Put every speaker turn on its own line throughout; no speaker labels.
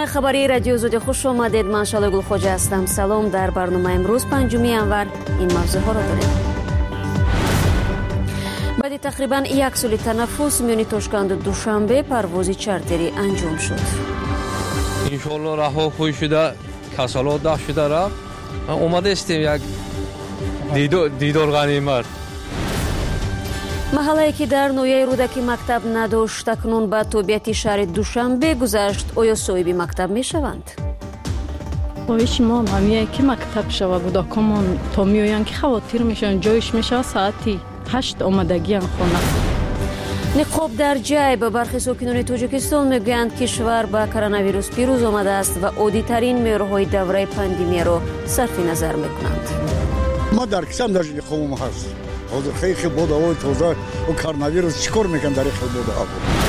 برنامه خبری رادیو زود خوش آمدید. من شاله گلخوجه هستم. سلام. در برنامه امروز 5 انور این موضوع ها را داریم. بعد تقریبا یک سال تنفس میان تاشکند و دوشنبه پرواز چارتری انجام شد.
انشالله راه خوب شده، کسالات داشت شده را اومده استیم یک دیدار غنیمت.
محله که در نویه رودکی مکتب نداشت اکنون به طبیعت شهر دوشنبه گذشت. آیا صاحب مکتب می شوند؟
خواهش ما همیه که مکتب شوه کودکان تا میوین که خواتیر میشن جایش میشه ساعتی 8 آمدگی خونه.
نقاب در جیب. برخی ساکنان تاجیکستان میگویند کشور با کرونا ویروس پیروز آمده است و عادی ترین میارهای دوره پاندمی را صرف نظر میکنند.
ما در کشم در خوبم هست. خیلی بود آوای تازه و کرونا ویروس چیکار میکنن در خیلی بود آب.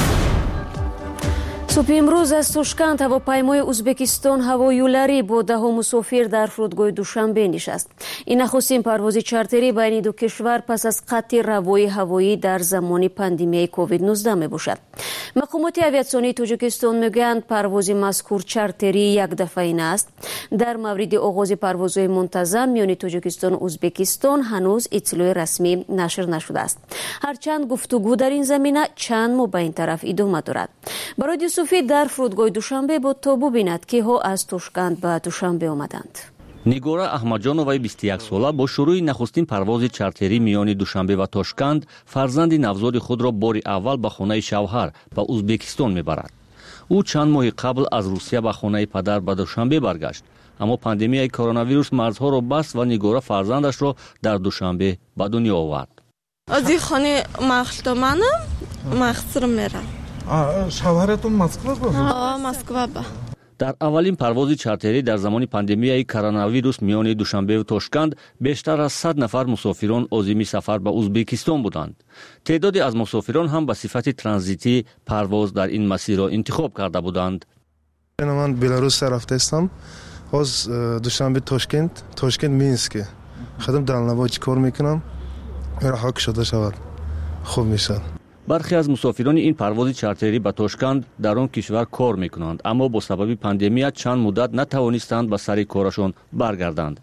صبح امروز از تاشکند هواپیمای ازبکستان هوایولری با 10 مسافر در فرودگاه دوشنبه نشست. این نخستین پرواز چارتری بین دو کشور پس از قطع روی هوایی در زمان پاندمی کووید 19 می باشد. مقامات آویاسیونی تاجیکستان میگویند پرواز مذکور چارتری یک دفعه است. در مورد آغاز پروازهای منتظم میان تاجیکستان و ازبکستان هنوز اطلاع رسمی نشر نشده است. هرچند گفتگو در این زمینه چند ماه به این طرف ادامه دارد. برای صوفی در فرودگاه دوشنبه بود تا ببیند که ها از تاشکند به دوشنبه آمدند.
نگارا احمدجانوای 21 ساله با شروع نخستین پرواز چارتری میان دوشنبه و تاشکند فرزند نوزاد خود را بار اول به خانه شوهر به ازبکستان میبرد. او چند ماه قبل از روسیه به خانه پدر به دوشنبه برگشت، اما پاندمی کرونا ویروس مرزها را بست و نگارا فرزندش را در دوشنبه به دنیا آورد.
از این خانه مخلط منم مخصر میرم.
شوهرتون مسکو بود؟
مسکو با.
در اولین پرواز چارتری در زمان پاندمی کرونا ویروس میان دوشنبه و تاشکند بیشتر از 100 نفر مسافران عازم سفر به ازبکستان بودند. تعدادی از مسافران هم به صفت ترانزیتی پرواز در این مسیر را انتخاب کرده بودند.
من بلاروس رفته هستم. از دوشنبه تاشکند مینسک. خودم دلنوای چیکار میکنم؟ رها شده شود. خوب میشه.
برخی از مسافران این پرواز چارتری به تاشکند در آن کشور کار میکنند، اما با سبب پاندمی چند مدت نتوانستند به سر کارشان برگردند.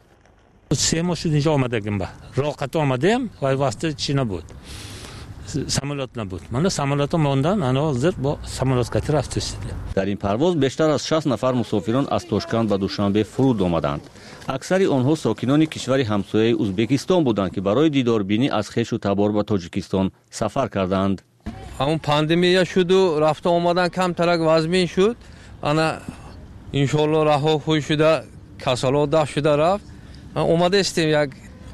3 ماه شد اینجا آمدگم به راحت آمدیم و واسطه چی نبود، سمالات نبود. من سمالات ماندن انا حاضر با سمالات کتی رفت رسیدیم.
در این پرواز بیشتر از 60 نفر مسافران از تاشکند به دوشنبه فرود آمدند. اکثر آنها ساکنان کشور همسایه ازبکستان بودند که برای دیداربینی از خویش و تبار به تاجیکستان سفر کردند.
همون پاندمی شد و رفت آمدن کم ترک وزمین شد. انا انشالله راه خوب شده، کسالات داشت شده رفت اومده استیم یک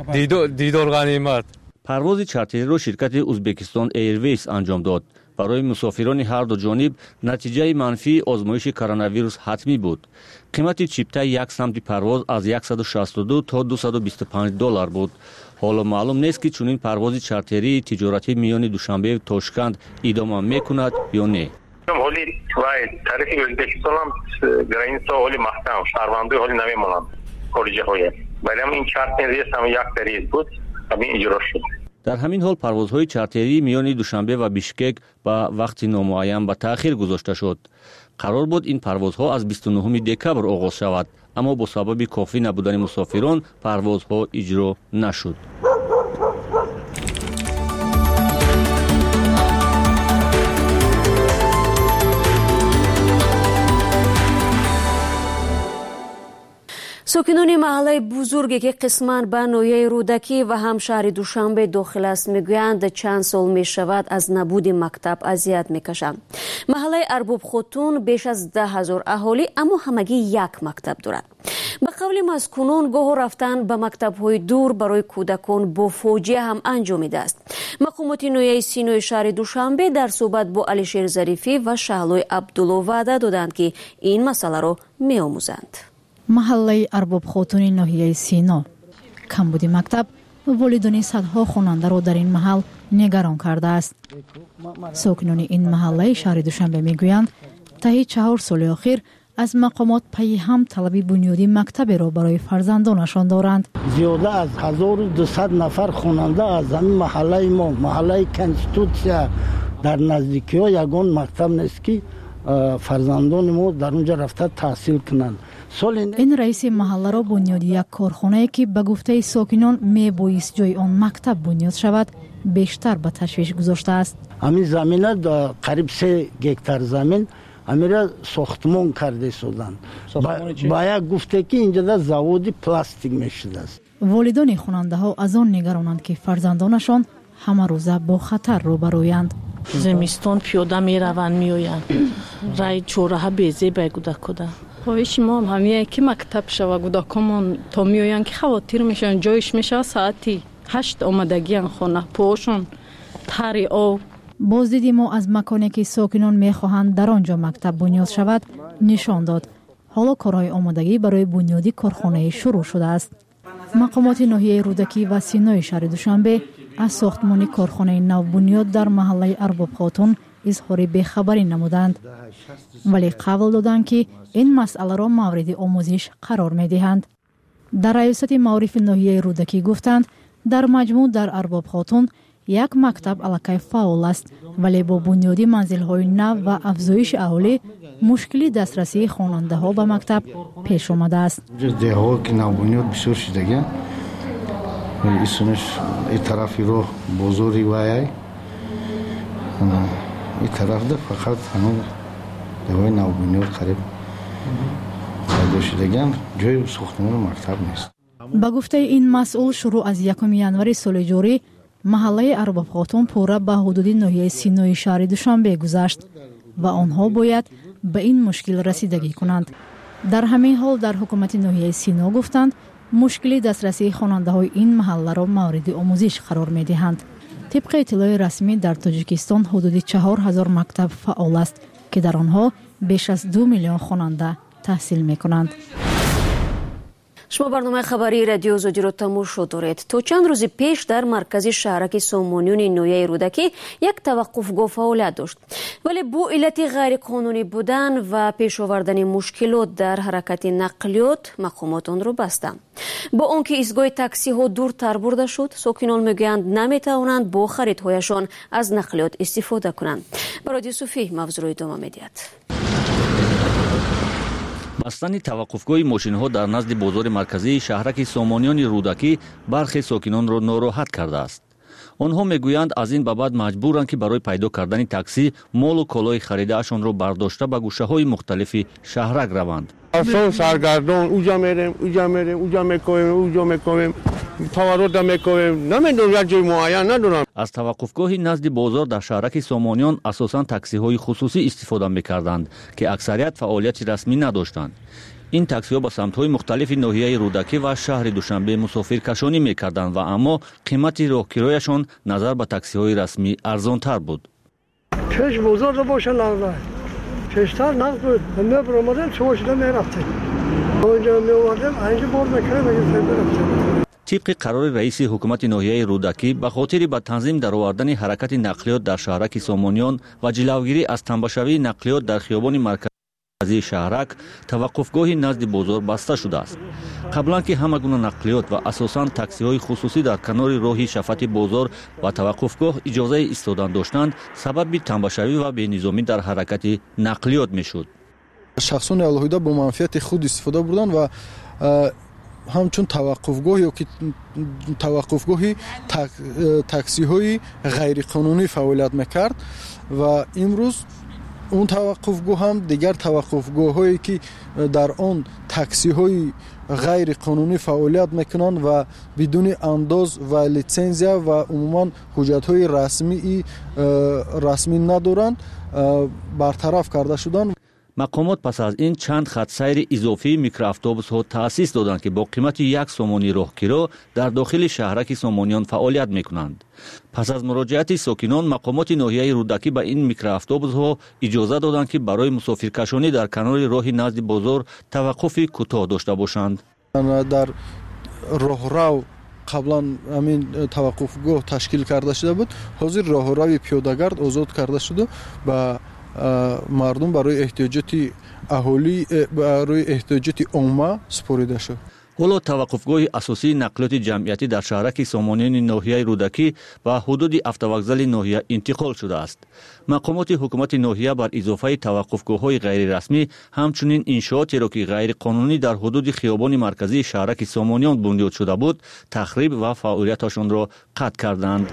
دیدار غنیمت.
پرواز چارتری را شرکت ازبکستان ایرویز انجام داد. برای مسافران هر دو جانب نتیجه منفی آزمایش کرونا ویروس حتمی بود. قیمت چیپته یک سمت پرواز از 162 تا 225 دلار بود. حالا معلوم نیست که چنین پرواز چارتری تجارتی میان دوشنبه و تاشکند ادامه میکند یا نه.
حالی طرف ازبکستان هم گرینسا حالی محکم شهروندی حالی نمیمونند خارجی های، ولی هم این چارتری هم یک طریق بود همین اجرا شد.
در همین حال پروازهای چارتری میان دوشنبه و بیشکک به وقت نامعین به تأخیر گذاشته شد. قرار بود این پروازها از 29 دکبر آغاز شود، اما با سبب کافی نبودن مسافران پروازها اجرا نشد.
ساکنان محله بزرگی که قسماً به نویه رودکی و هم شهر دوشنبه داخل است میگویند چند سال می شود از نبود مکتب اذیت میکشند. محله ارباب خاتون بیش از 10,000 اهالی اما همگی یک مکتب دارد. به قول مسکونان گاه رفتن به مکتب‌های دور برای کودکان با فاجعه هم انجامیده است. مقامات نویه سینوی شهر دوشنبه در صحبت با علیشیر ظریفی و شهلوی عبدالله وعده دادند که این مسئله را می‌آموزند.
محله ارباب خاتون ناحیه سینا کمبود مکتب والدین صدها خواننده را در این محل نگران کرده است. ساکنان این محله شهر دوشنبه میگویند طی 4 سال اخیر از مقامات پی هم طلب بنیادی مکتب را برای فرزندانشان دارند.
زیاده از 1200 نفر خواننده از این محله ما، محله کنستیتوسیا در نزدیکی ها یگان مکتب نیست که فرزندان ما در اونجا رفته تحصیل کنند.
این رئیس محله را بنیاد یک کارخانه که به گفته ساکنان میبایست جای آن مکتب بنیاد شود بیشتر به تشویش گذاشته است.
همین زمینه قریب 3 گکتار زمین امیره ساختمان کرده شدن. باید گفته که اینجا زاودی پلاستیک میشده است.
والدان خواننده ها از آن نگرانند که فرزندانشان همه روزه با خطر روبرویند.
زمستان پیاده میروند میآیند. رای چهارراه بیزه به کودک.
خواهش ما همین که مکتب شود کودکان تا میآیند که خاطر میشن جایش میشه ساعتی 8 آمدگی خانه پاشون تری آب.
بازدید ما از مکانی که ساکنان میخواهند در آنجا مکتب بنیاد شود نشان داد. حالا کارهای آمادگی برای بنیادی کارخانه شروع شده است. مقامات ناحیه رودکی و سینای شهر دوشنبه از ساختمان کارخانه نو بنیاد در محله ارباب خاتون اظهار بیخبری نمودند، ولی قول دادند که این مسئله را مورد آموزش قرار میدهند. در ریاست معارف ناحیه رودکی گفتند در مجموع در ارباب خاتون یک مکتب علاقه فعال است، ولی با بنیادی منزل‌های نو و افزایش اهالی مشکلی دسترسی خواننده ها به مکتب پیش آمده است.
ده‌ها که نو بنیاد بسیار شدگی ایسونش این طرفی رو بزرگی وایای این طرف ده فقط همون ده‌های نو بنیاد قریب پیدا شدگی جای ساختمان مکتب نیست.
با گفته این مسئول شروع از 1 ینوار سال جاری محله ارباب خاتون پورا به حدود ناحیه سینای شهر دوشنبه گذشت و آنها باید به این مشکل رسیدگی کنند. در همین حال در حکومت ناحیه سینا گفتند مشکل دسترسی خواننده های این محله را مورد آموزش قرار می دهند. طبق اطلاع رسمی در تاجیکستان حدود 4000 مکتب فعال است که در آنها بیش از 2 میلیون خواننده تحصیل می کنند.
شما برنامه خبری رادیو زودی رو تماشا دارید. تا چند روز پیش در مرکز شهرک سامانیون نویه رودکی یک توقفگاه فعالیت داشت، ولی با علت غیر قانونی بودن و پیش آوردن مشکلات در حرکت نقلیات مقامات آن را بستند. با آنکه ایستگاه تاکسی ها دورتر برده شد، ساکنان میگویند نمیتوانند با خریدهایشان از نقلیات استفاده کنند. برای صوفی موضوع رو ادامه میدهد.
بستن توقفگاه ماشین‌ها در نزد بازار مرکزی شهرک سامانیان رودکی برخی ساکنان را ناراحت کرده است. آنها میگویند از این بابت مجبورند که برای پیدا کردن تاکسی مال و کالای خریده‌شان را برداشته به گوشه‌های مختلف شهرک روند.
اصلا سرگردان اونجا میریم اونجا میکنیم تورد میکنیم نمیدونم یک جای معین ندارم.
از توقفگاه نزد بازار در شهرک سامانیان اساساً تاکسی‌های خصوصی استفاده می‌کردند که اکثریت فعالیت رسمی نداشتند. این تاکسی‌ها با سمت‌های مختلف ناحیه رودکی و شهر دوشنبه مسافرکشانی می‌کردند و اما قیمت راهکرایشان نظر به تاکسی‌های رسمی ارزان‌تر بود.
چش بزرگ باشه لازم. چشتر نقد بود. من برامدن چوشده میرفتیم. اونجا میوردم اینجا بار میکردم.
طبق قرار رئیس حکومت ناحیه رودکی به خاطر به تنظیم در آوردن حرکت نقلیات در شهرک سامانیان و جلوگیری از تنبشوی نقلیات در خیابان مرکزی شهرک توقفگاه نزد بازار بسته شده است. قبلا که همه گونه نقلیات و اساساً تاکسی‌های خصوصی در کنار راه شفت بازار و توقفگاه اجازه ایستادن داشتند، سبب تنبشوی و بی‌نظامی در حرکت نقلیات میشد.
شخصان الهیده با منفعت خود استفاده بردند و همچون توقفگاه یا که توقفگاهی تاکسی های غیر قانونی فعالیت میکرد و امروز اون توقفگاه هم دیگر توقفگاه هایی که در آن تاکسی های غیر قانونی فعالیت میکنند و بدون انداز و لیسانسیا و عموما حجت های رسمی ندارند برطرف کرده شدند.
مقامات پس از این چند خط سیر اضافی میکرواتوبوس ها تأسیس دادند که با قیمت 1 سامانی راهگیرا در داخل شهرک سامانیان فعالیت میکنند. پس از مراجعت ساکنان، مقامات ناحیه رودکی به این میکرواتوبوس ها اجازه دادند که برای مسافرکشانی در کنار راه نزد بازار توقف کوتاه داشته باشند.
در راهرو قبلا همین توقفگاه تشکیل کرده شده بود، حاضر راهروی پیاده‌گرد آزاد کرده شده و مردم برای احتیاجات اهالی برای احتیاجات عامه سپریده شد.
ولو توقفگاه اساسی نقلیات جمعیتی در شهرک سامانیان ناحیه رودکی و حدود автовокзали ناحیه انتقال شده است. مقامات حکومت ناحیه بر اضافه توقفگاه‌های غیر رسمی همچنین انشاءاتی را که غیر قانونی در حدود خیابان مرکزی شهرک سامانیان بنیاد شده بود تخریب و فعالیتشان را قطع کردند.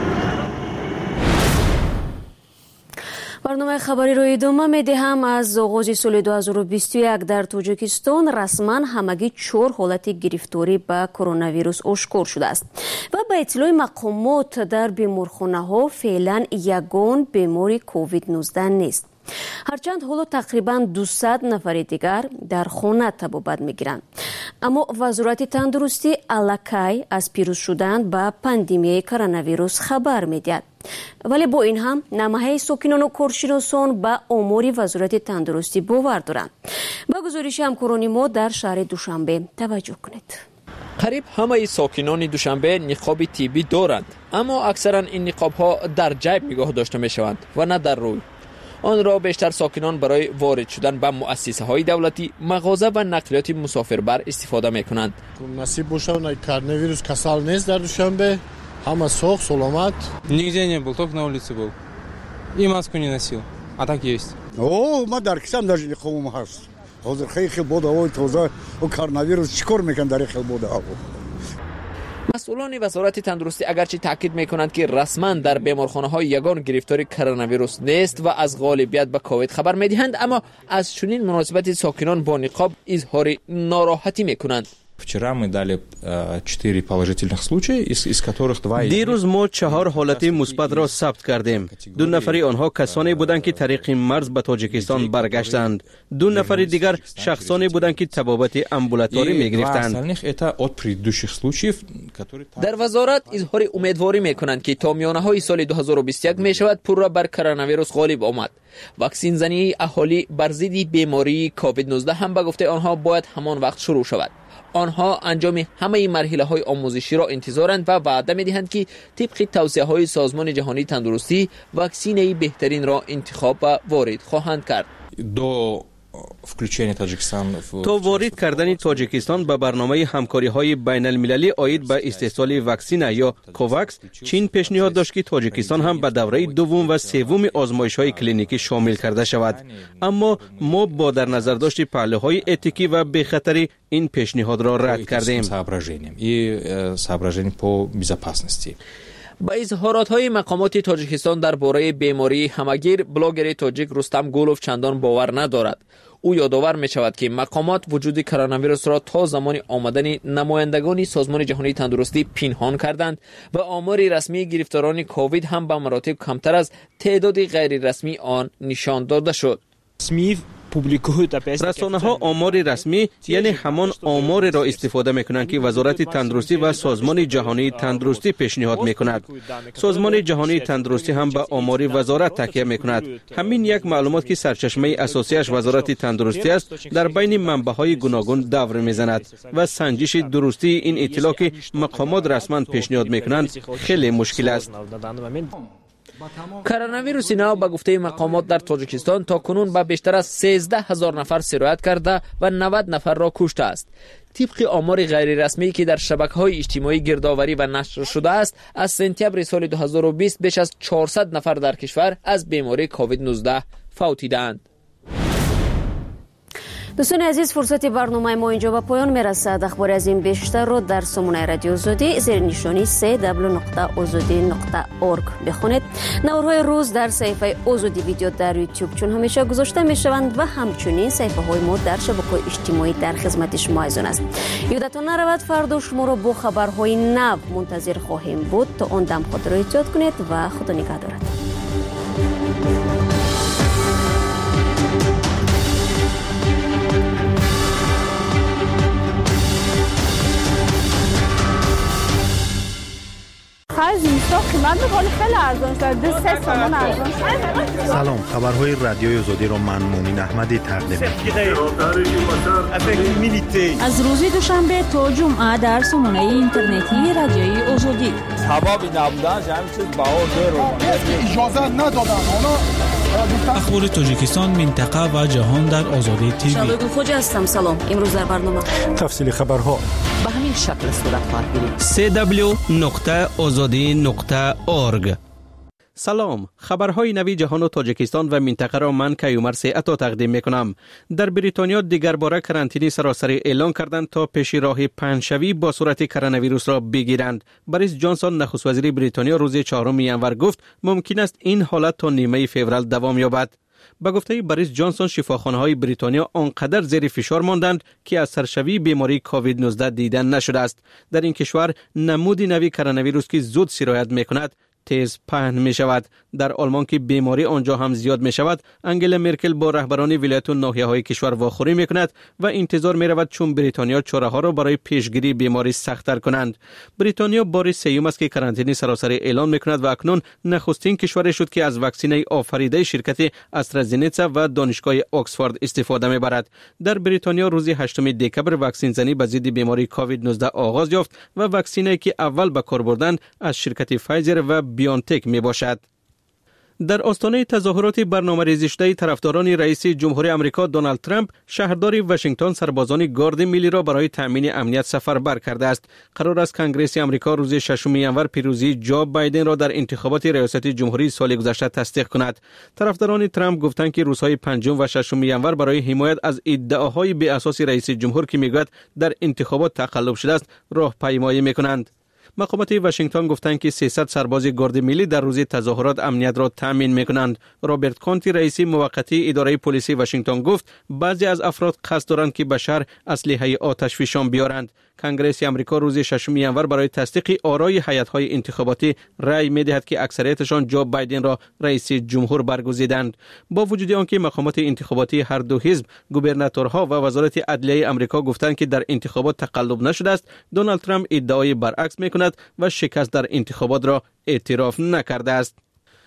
برنامه خبری رو ادامه میدهم. از آغاز سال 2021 در تاجیکستان رسما همگی 4 حالت گرفتاری به کرونا ویروس آشکار شده است و به اطلاع مقامات در بیمارخانه ها فعلا یگان بیماری کووید 19 نیست. هرچند حالا تقریبا 200 نفر دیگر در خانه طبابت میگیرند، اما وزارت تندرستی الکی از پیروز شدن به پاندمیای کرونا ویروس خبر میدهد. ولی با این هم نماهای ساکنان و کارشناسان به آمار وزارت تندرستی باور دارند. با گزارش همکاران ما در شهر دوشنبه توجه کنید.
قریب همه ساکنان دوشنبه نقاب طبی دارند، اما اکثرا این نقاب ها در جیب نگاه داشته می شوند و نه در روی. آن را بیشتر ساکنان برای وارد شدن به مؤسسه های دولتی، مغازه و نقلیات مسافربر استفاده می کنند.
نصیب باشه کرونا ویروس کسال نیست در دوشنبه. همه سوخ سلامت.
Нигде не был, только на улице был. И маску не носил. А так есть.
О, ما در کسم در خیابون هست. حاضر خیلی بود هوای تازه و کرونا ویروس چیکار میکنن در خیابون بود هوا.
مسئولان وزارت تندرستی اگرچه تاکید میکنند که رسما در بیمارخانه های یگان گرفتاری کرونا ویروس نیست و از غالبیت به کووید خبر میدهند، اما از چنین مناسبت ساکنان با نقاب اظهار ناراحتی میکنند.
Вчера мы дали 4 положительных случая, из которых 2
دیروز ما 4 حالت مثبت را ثبت کردیم. 2 نفری آنها کسانی بودند که طریق مرز به تاجیکستان برگشتند. 2 نفر دیگر شخصانی بودند که طبابت امبولاتوری می‌گرفتند.
در وزارت اظهار امیدواری میکنند که تا میانه‌های سال 2021 میشود پورا بر کرونا ویروس غالب آمد. واکسین زنی اهالی بر ضد بیماری کووید 19 هم به گفته آنها باید همان وقت شروع شود. آنها انجام همه مرحله‌های آموزشی را انتظارند و وعده می‌دهند که طبق توصیه‌های سازمان جهانی تندرستی واکسینی بهترین را انتخاب و وارد خواهند کرد.
تا وارد کردن تاجیکستان به برنامه همکاری‌های بین‌المللی آید به استحصال واکسن یا کوواکس، چین پیشنهاد داشت که تاجیکستان هم به دوره دوم و سوم آزمایش‌های کلینیکی شامل کرده شود، اما ما با در نظر داشت پهلوهای اتیکی و بی‌خطری این پیشنهاد را رد کردیم.
با اظهارات‌های مقامات تاجیکستان درباره بیماری همگیر، بلاگر تاجیک رستم گولوف چندان باور ندارد. او یادآور می‌شود که مقامات وجود کرونا ویروس را تا زمان آمدن نمایندگان سازمان جهانی تندرستی پنهان کردند و آمار رسمی گرفتاران کووید هم به مراتب کمتر از تعداد غیر رسمی آن نشان داده شد.
رسانه ها آمار رسمی یعنی همان آمار را استفاده میکنند که وزارت تندرستی و سازمان جهانی تندرستی پیشنهاد میکند. سازمان جهانی تندرستی هم به آمار وزارت تکیه میکند. همین یک معلومات که سرچشمه اساسیش وزارت تندرستی است در بین منبع‌های گوناگون دور میزند و سنجش درستی این اطلاع که مقامات رسما پیشنهاد میکنند خیلی مشکل است.
کرونا ویروس نو به گفته مقامات در تاجیکستان تا کنون به بیشتر از 13,000 نفر سرایت کرده و 90 نفر را کشته است. طبق آمار غیر رسمی که در شبکه‌های اجتماعی گردآوری و نشر شده است، از سپتامبر سال 2020 بیش از 400 نفر در کشور از بیماری کووید 19 فوتیدند.
دوستان عزیز، فرصت برنامه ما اینجا به پایان میرسد. اخبار از این بیشتر رو در سامانه رادیو آزادی زیر نشانی www.azadi.org بخونید. نوارهای روز در صفحه آزادی ویدیو در یوتیوب چون همیشه گذاشته میشوند و همچنین صفحه های ما در شبکه‌های اجتماعی در خدمت شما ایزان است. یادتان نرود فردا شما را با خبرهای نو منتظر خواهیم بود. تا آن دم خود را احتیاط کنید و خدا نگهدارت.
سلام، خبرهای رادیوی آزادی را من مومن احمدی تقدیم می‌کنم.
از روز دوشنبه تا جمعه در سامانه اینترنتی رادیوی آزادی.
سبب نبودن همین چیز بهار رو اجازه ندادن.
اخبار تاجیکستان، منطقه و جهان در آزادی تیوی.
شادو خوجا هستم. سلام. امروز در برنامه
تفصیل خبرها
به همین شکل صورت خواهد گرفت.
www.azadi.org. سلام، خبرهای نوی جهان و تاجیکستان و منطقه را من کیومر عطا تقدیم میکنم. در بریتانیا دیگر باره کرانتینی سراسری اعلان کردند تا پیش راه پنجشوی با صورت کرونا ویروس را بگیرند. بوریس جانسون نخست وزیر بریتانیا روز 4 ژانویه گفت ممکن است این حالت تا نیمه فوریه دوام یابد. با گفته بوریس جانسون شفاخانه‌های بریتانیا آنقدر زیر فشار ماندند که از سرشوی بیماری کووید 19 دیدن نشده است. در این کشور نمود نوی کرونا ویروس که زود سرایت میکند تیز پهن می شود. در آلمان که بیماری آنجا هم زیاد می شود، انگلا مرکل با رهبران ولایت و ناحیه های کشور واخوری می کند و انتظار می رود چون بریتانیا چاره ها را برای پیشگیری بیماری سخت‌تر کنند. بریتانیا بار سوم است که کرانتینی سراسری اعلان می کند و اکنون نخستین کشوری شد که از واکسن آفریده شرکت استرازنیکا و دانشگاه آکسفورد استفاده می برد. در بریتانیا روز 8 دکبر واکسن زنی به ضد بیماری کووید 19 آغاز یافت و واکسنی که اول به کار بردند از شرکت فایزر و بیانتک می باشد. در آستانه تظاهرات برنامه‌ریزی شده طرفداران رئیس جمهور آمریکا دونالد ترامپ، شهردار واشنگتن سربازان گارد ملی را برای تامین امنیت سفربر کرده است. قرار است کنگره آمریکا روز 6 ژانویه پیروزی جو بایدن را در انتخابات ریاست جمهوری سال گذشته تصدیق کند. طرفداران ترامپ گفتند که روزهای 5 و 6 ژانویه برای حمایت از ادعاهای بی اساس رئیس جمهور که میگوید در انتخابات تقلب شده است، راهپیمایی میکنند. مقامات واشنگتن گفتند که 300 سرباز گارد ملی در روز تظاهرات امنیت را تامین میکنند. رابرت کانتی رئیس موقتی اداره پلیس واشنگتن گفت بعضی از افراد قصد دارند که به شهر اسلحه آتشفشان بیارند. کنگره آمریکا روز 6 ژانویه برای تصدیق آرای هیئت‌های انتخاباتی رأی می‌دهد که اکثریتشان جو بایدن را رئیس جمهور برگزیدند. با وجود آنکه مقامات انتخاباتی هر دو حزب، گوبرناتورها و وزارت عدلیه آمریکا گفتند که در انتخابات تقلب نشده است، دونالد ترامپ ادعای برعکس می‌کند و شکست در انتخابات را اعتراف نکرده است.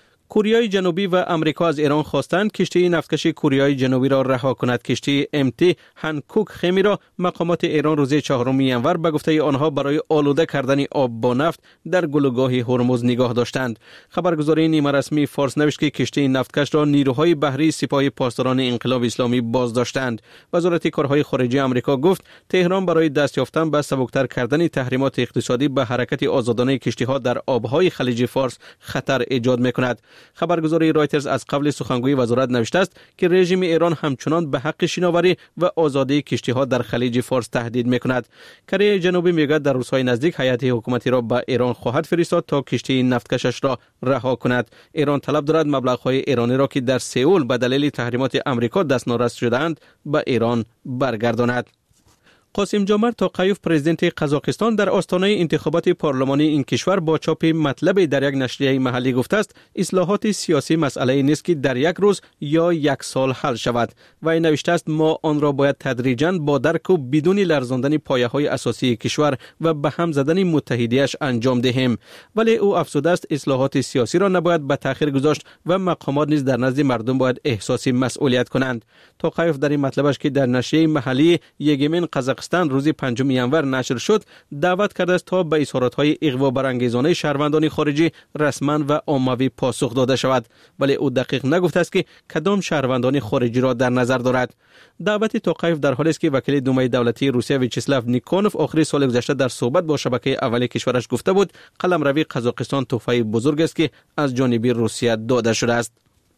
کره جنوبی و آمریکا از ایران خواستند کشتی نفتکش کره جنوبی را رها کند. کشتی MT هنکوک خیمی را مقامات ایران روز 4 ژانویه به گفته آنها برای آلوده کردن آب با نفت در گلوگاه هرمز نگاه داشتند. خبرگزاری نیمه رسمی فارس نوشت که کشتی نفتکش را نیروهای بحری سپاه پاسداران انقلاب اسلامی بازداشتند. وزارت کارهای خارجه آمریکا گفت تهران برای دست یافتن به سبکتر کردن تحریمات اقتصادی به حرکت آزادانه کشتی‌ها در آبهای خلیج فارس خطر ایجاد می‌کند. خبرگزاری رایترز از قبل سخنگوی وزارت نوشته است که رژیم ایران همچنان به حق شناوری و آزادی کشتی‌ها در خلیج فارس تهدید می‌کند. کره جنوبی میگوید در روزهای نزدیک هیئت حکومتی را به ایران خواهد فرستاد تا کشتی نفتکشش را رها کند. ایران طلب دارد مبلغ‌های ایرانی را که در سئول به دلیل تحریمات آمریکا دستنارس شده‌اند به ایران برگرداند. قاسم جامر توقیف پرزیدنت قزاقستان در آستانه انتخابات پارلمانی این کشور با چاپ مطلب در یک نشریه محلی گفته است اصلاحات سیاسی مسئله نیست که در یک روز یا یک سال حل شود. و این نوشته است ما آن را باید تدریجاً با درک و بدون لرزاندن پایه‌های اساسی کشور و به هم زدن متحدیش انجام دهیم. ولی او افزوده است اصلاحات سیاسی را نباید به تأخیر گذاشت و مقامات نیز در نزد مردم باید احساس مسئولیت کنند. توقیف در این مطلبش که در نشریه محلی یگمن قزاقستان روز 5 ژانویه نشر شد دعوت کرده است تا به اظهارات‌های اغوا برانگیزانه شهروندان خارجی رسما و عمومی پاسخ داده شود. ولی او دقیق نگفته است که کدام شهروندان خارجی را در نظر دارد. دعوت توقیف در حالی است که وکیل دومای دولتی روسیه ویچسلاو نیکونوف آخر سال گذشته در صحبت با شبکه اولی کشورش گفته بود قلمروی قزاقستان تحفه بزرگ است که از جانب روسیه داده شده است.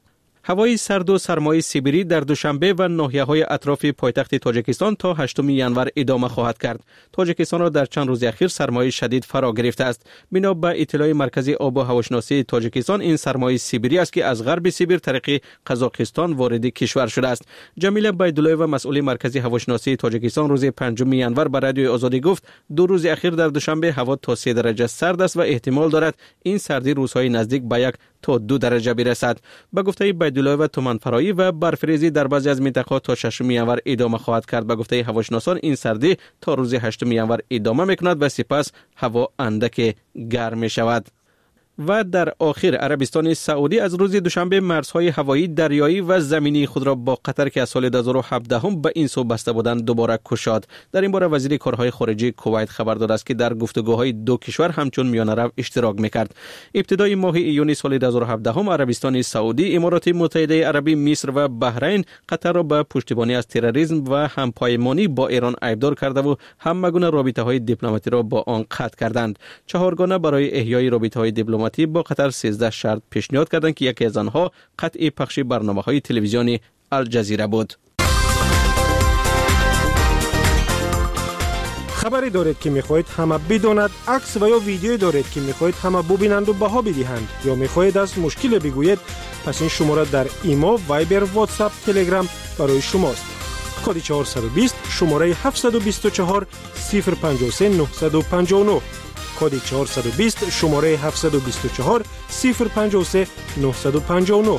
هوای سرد و سرمای سیبری در دوشنبه و ناحیه‌های اطراف پایتخت تاجیکستان تا 8 ژانویه ادامه خواهد کرد. تاجیکستان را در چند روز اخیر سرمای شدید فرا گرفته است. بنا به اطلاع مرکزی آب و هواشناسی تاجیکستان این سرمای سیبری است که از غرب سیبر طریق قزاقستان وارد کشور شده است. جمیله بایدولایو مسئول مرکزی هواشناسی تاجیکستان روز 5 ژانویه به رادیوی آزادی گفت 2 روز اخیر در دوشنبه هوا تا 3 درجه سرد است و احتمال دارد این سردی روزهای نزدیک به 1 تا 2 درجه برسد. به گفته بایدولایو تومنفرایی و برفریزی در بعضی از مناطق تا 6 ژانویه ادامه خواهد کرد. به گفته هواشناسان این سردی تا روز 8 ژانویه ادامه میکند و سپس هوا اندک گرم می شود. و در آخر عربستان سعودی از روز دوشنبه مرزهای هوایی، دریایی و زمینی خود را با قطر که از سال 2017 هم به این سو بسته بودند دوباره گشاد. در این باره وزیر کارهای خارجه کویت خبر داده است که در گفتگوهای دو کشور همچون میانه اشتراک میکرد. ابتدای ماه ایونی سال 2017 هم عربستان سعودی، امارات متحده عربی، مصر و بحرین قطر را به پشتیبانی از تروریسم و همپایمانی با ایران عیبدار کرده و همگونه رابطه‌های دیپلماتی را با آن قطع کردند. چهارگانه برای احیای رابطه‌های دیپلماتی با قطر 13 شرط پیشنهاد کردند که یکی از آنها قطع پخش برنامه‌های تلویزیونی الجزیره بود.
خبری دارید که میخواهید همه بداند، عکس و یا ویدیویی دارید که میخواهید همه ببینند و بها بدهند، یا میخواهید از مشکل بگویید، پس این شماره در ایمو، وایبر، واتساپ، تلگرام برای شماست. کد 420 شماره 724 053 959. کد 420 شماره 724 053 959.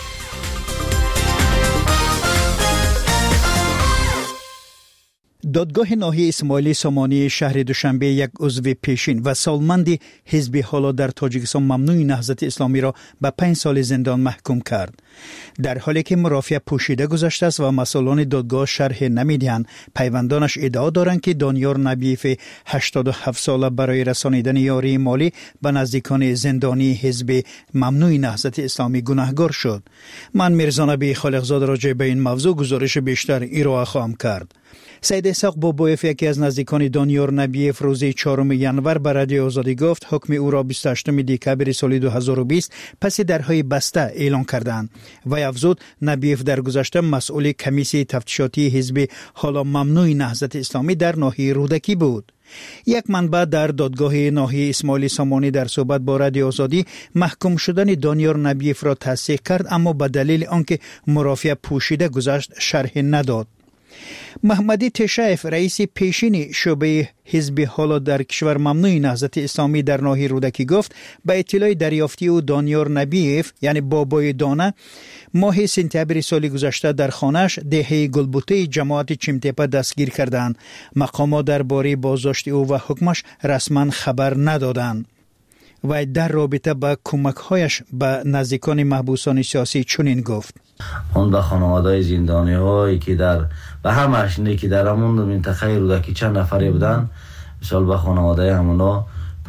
دادگاه ناحیه اسماعیلی سامانی شهر دوشنبه یک عضو پیشین و سالمند حزب حالا در تاجیکستان ممنوع نهضت اسلامی را به 5 سال زندان محکوم کرد. در حالی که مرافعه پوشیده گذشته است و مسئولان دادگاه شرح نمیدهند، پیوندانش ادعا دارند که دانیار نبیف 87 ساله برای رسانیدن یاری مالی به نزدیکان زندانی حزب ممنوع نهضت اسلامی گناهکار شد. من میرزا نبی خالقزاده راجع به این موضوع گزارش بیشتر ارائه خواهم کرد. سید اسحاق بابایف، یکی از نزدیکان دانیار نبیف، روز 4 ینور به رادیو آزادی گفت حکم او را 28 دکبر سال 2020 پس درهای بسته اعلان کردند. و افزود نبیف در گذشته مسئول کمیسیون تفتیشاتی حزب حالا ممنوع نهضت اسلامی در ناحیه رودکی بود. یک منبع در دادگاه ناحیه اسماعیلی سامانی در صحبت با رادیو آزادی محکوم شدن دانیار نبیف را تصدیق کرد، اما به دلیل آنکه مرافعه پوشیده گذشت شرح نداد. محمدی تشایف، رئیس پیشین شعبه حزب حالا در کشور ممنوع نهضت اسلامی در ناحیه رودکی گفت به اطلاع دریافتی او دانیار نبیف یعنی بابای دانه ماه سپتامبر سال گذشته در خانه‌اش دهه گلبوته جماعت چمتپه دستگیر کردند. مقامات درباره بازداشت او و حکمش رسما خبر ندادند. و در رابطه با کمک‌هایش به نزدیکان محبوسان سیاسی چنین گفت:
اون به خانواده‌های زندانی‌هایی که به همش که در همون منطقه رودکی چند نفری بودن، مثلا به خانواده همونا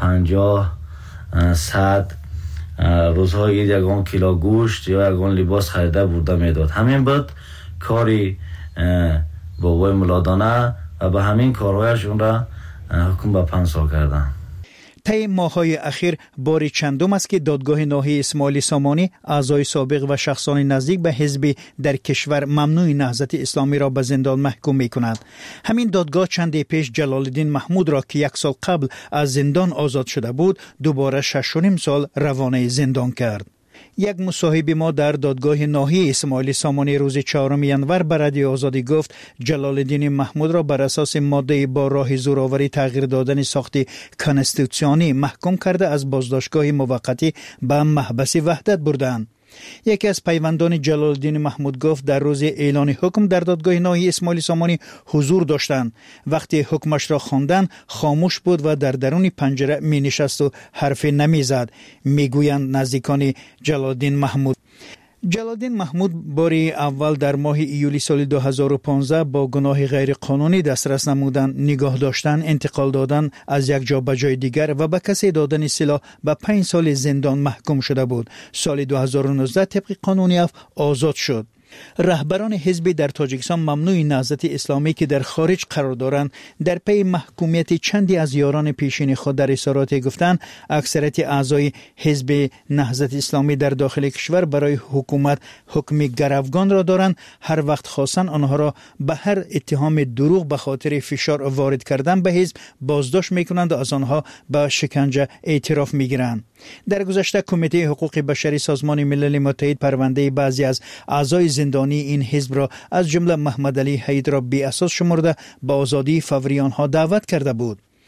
50-100 روزهای یکان کیلو گوشت یا یکان لباس خریده برده میداد. همین بود کاری بابای ملادانه و به همین کارهایش اون را حکم به 5 سال کردن.
طی ماه‌های اخیر بار چندم است که دادگاه ناحیه اسماعیلی سامانی اعضای سابق و شخصان نزدیک به حزب در کشور ممنوع نهضت اسلامی را به زندان محکوم می‌کند. همین دادگاه چند پیش جلال الدین محمود را که 1 سال قبل از زندان آزاد شده بود دوباره 6.5 سال روانه زندان کرد. یک مصاحب ما در دادگاه ناحیه اسماعیلی سامانی روز 4 ینور به رادیو آزادی گفت جلال الدین محمود را بر اساس ماده با راه زورآوری تغییر دادن ساخت کانستیتوسیونی محکوم کرده از بازداشتگاه موقتی به محبس وحدت بردند. یکی از پیوندان جلال الدین محمود گفت در روز اعلان حکم در دادگاه ناحیه اسماعیلی سامانی حضور داشتند. وقتی حکمش را خواندند خاموش بود و در درون پنجره می نشست و حرفی نمی زد، می گویند نزدیکان جلال الدین محمود. جلال الدین محمود باری اول در ماه ایولی سال 2015 با گناه غیر قانونی دسترس نمودن، نگاه داشتن، انتقال دادن از یک جا به جای دیگر و به کسی دادن سلاح به 5 سال زندان محکوم شده بود. سال 2019 طبق قانون آزاد شد. رهبران حزب در تاجیکستان ممنوع نهضت اسلامی که در خارج قرار دارند در پی محکومیت چندی از یاران پیشین خود در اظهارات گفتند اکثریت اعضای حزب نهضت اسلامی در داخل کشور برای حکومت حکم گروگان را دارند. هر وقت خواستن آنها را به هر اتهام دروغ به خاطر فشار وارد کردن به حزب بازداشت میکنند و از آنها به شکنجه اعتراف میگیرند. در گذشته کمیته حقوق بشری سازمان ملل متحد پرونده بعضی از اعضای زندانی این حزب را از جمله محمد علی حید را بی اساس شمرده به آزادی فوری آنها دعوت کرده بود.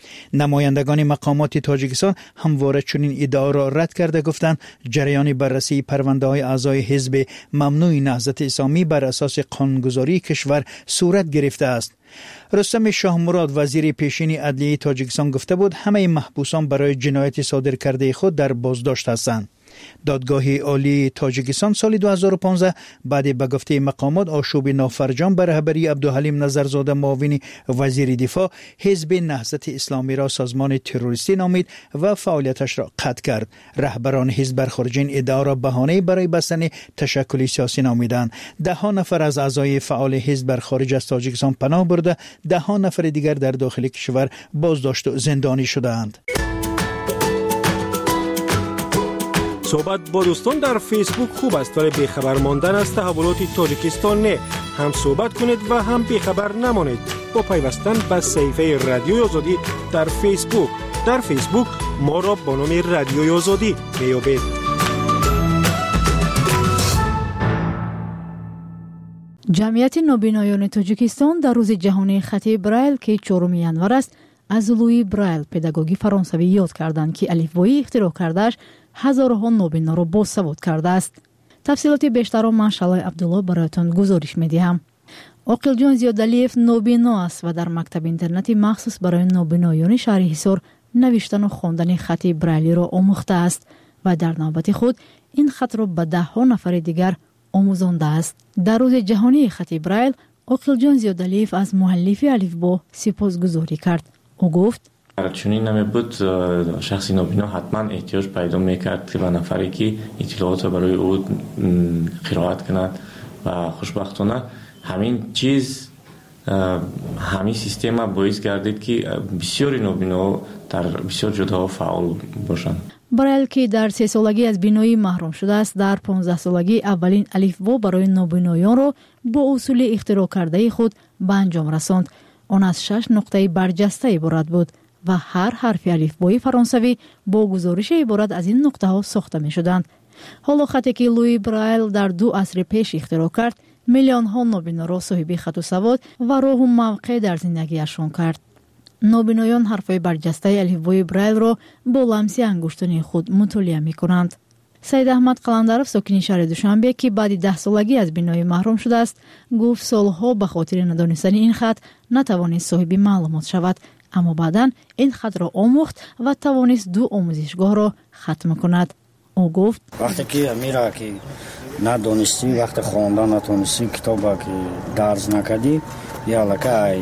نمایندگان مقامات تاجیکستان همواره چنین ادعا را رد کرده گفتند جریان بررسی پرونده‌های اعضای حزب ممنوع نهضت اسلامی بر اساس قانونگذاری کشور صورت گرفته است. رستم شاه مراد وزیر پیشین عدلیه تاجیکستان گفته بود همه محبوسان برای جنایت صادر کرده خود در بازداشت هستند. دادگاه عالی تاجیکستان سال 2015 بعد به گفته مقامات آشوب نافرجام به رهبری عبدالحلیم نظرزاده معاون وزیر دفاع حزب نهضت اسلامی را سازمان تروریستی نامید و فعالیتش را قطع کرد. رهبران حزب برخورد این ادعا را بهانه برای بستن تشکل سیاسی نامیدند. 10 نفر از اعضای فعال حزب بر خارج از تاجیکستان پناه برده، 10 نفر دیگر در داخل کشور بازداشت و زندانی شده‌اند.
صحبت با دوستان در فیسبوک خوب است ولی بیخبر ماندن از تحولات تاجیکستان نه. هم صحبت کنید و هم بیخبر نمانید با پیوستن به صفحه رادیوی آزادی در فیسبوک. در فیسبوک ما را با نام رادیوی آزادی میابید.
جمعیت نابینایان تاجیکستان در روز جهانی خط برایل که 4 ینور است از لویی برایل پداگوژی فرانسوی یاد کردند که الفبایی اختراع کردهش هزارها نابینا را باسواد کرده است. تفصیلات بیشتر را من شلای عبدالله برایتان گزارش می‌دهم. عاقل جان زیادعلیف نابینا است و در مکتب اینترنتی مخصوص برای نابینایان شهر حصار نوشتن و خواندن خط برایلی را آموخته است و در نوبت خود این خط را به 10 نفر دیگر آموزانده است. در روز جهانی خط برایل عاقل جان زیادعلیف از مؤلف الفبا سپاسگزاری کرد. او گفت
چنین نمی بود شخصی نابینا حتما احتیاج پیدا میکرد که به نفری که اطلاعات را برای او قرائت کند و خوشبختانه همین چیز همین سیستم باعث گردید که بسیاری نابینا در بسیار جاها فعال باشند.
برایل که در 3 سالگی از بینایی محروم شده است در 15 سالگی اولین الفبا برای نابینایان را با اصول اختراع کرده خود به انجام رساند. آن از 6 نقطه برجسته عبارت بود و هر حرف الفبای فرانسوی با گزارش عبارت از این نقطه ها ساخته می شدند. حالا خطی که لویی برایل در 2 عصر پیش اختراع کرد میلیون ها نابینا را صاحب خط و سواد و راه و موقع در زندگیشان کرد. نابینایان حرفهای برجسته الفبای برایل را با لمس انگشتان خود مطالعه می کنند. سید احمد قلندرов ساکن شهر دوشنبه که بعد 10 سالگی از بینایی محروم شده است گفت سالها به خاطر ندانستن این خط نتوانست صاحب معلومات شود، اما بعداً این خط را آموخت و توانست 2 آموزشگاه را ختم کند. او گفت
وقتی که میرا که ندانستی وقت خواندن نتونستی کتاب که درس نکردی یا لکه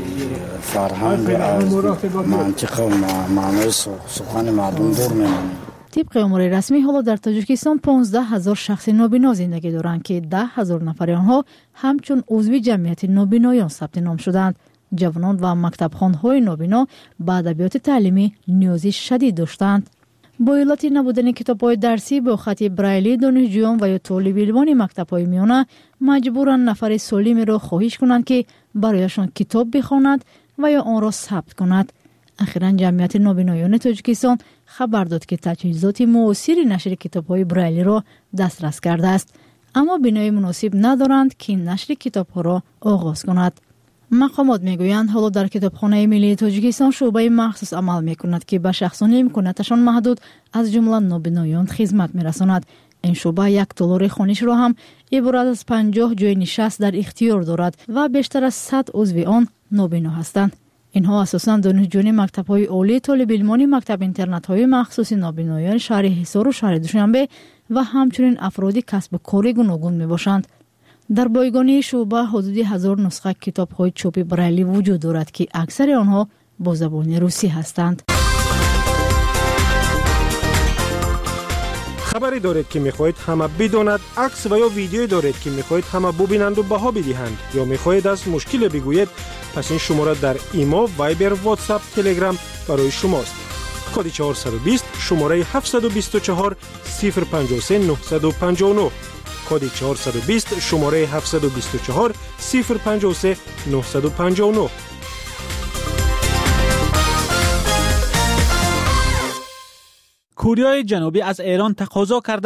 فرهنگ از منطق و معنی سخن مردم دور میمانی.
طبق امور رسمی حالا در تاجیکستان 15,000 شخص نابینا زندگی دارند که 10,000 نفر آنها همچون عضو جمعیت نابینایان ثبت نام شدند. جوانان و مکتبخوان‌های نابینا به ادبیات تعلیمی نیازی شدید داشتند. با علت نبودن کتاب‌های درسی با خط برایلی دانشجویان و یا طالب علمان مکتب‌های میانه مجبورند نفر سالمی را خواهش کنند که برایشان کتاب بخواند و یا آن را ثبت کند. اخیراً جمعیت نابینایان تاجیکستان خبر داد که تجهیزات معاصر نشر کتاب‌های برایلی را دسترس کرده است، اما بینایی مناسب ندارند که نشر کتاب‌ها را آغاز کند. مقامات میگویند حالا در کتابخانه ملی تاجیکستان شعبه مخصوص عمل میکند که به شخصان امکاناتشان محدود از جمله نابینایان خدمت میرساند. این شعبه $1 خوانش را هم عبارت از 50 جای نشست در اختیار دارد و بیشتر از 100 عضو آن نابینا هستند. اینها اساساً دانشجویان مکتب‌های عالی، طالب علمان مکتب اینترنت‌های مخصوص نابینایان شهر حصار و شهر دوشنبه و همچنین افرادی کسب و کار گوناگون میباشند. در بایگانی شعبه حدود 1000 نسخه کتاب‌های چوبی برایلی وجود دارد که اکثر آنها با زبان روسی هستند.
خبری دارید که میخواهید همه بداند، عکس و یا ویدیویی دارید که میخواهید همه ببینند و بها بدهند یا میخواهید از مشکل بگویید، پس این شماره در ایما، وایبر، واتساپ، تلگرام برای شماست. کد 420 شماره 724 053 959 کد 420 شماره 724 053 959.
کره جنوبی از ایران تقاضا کرده است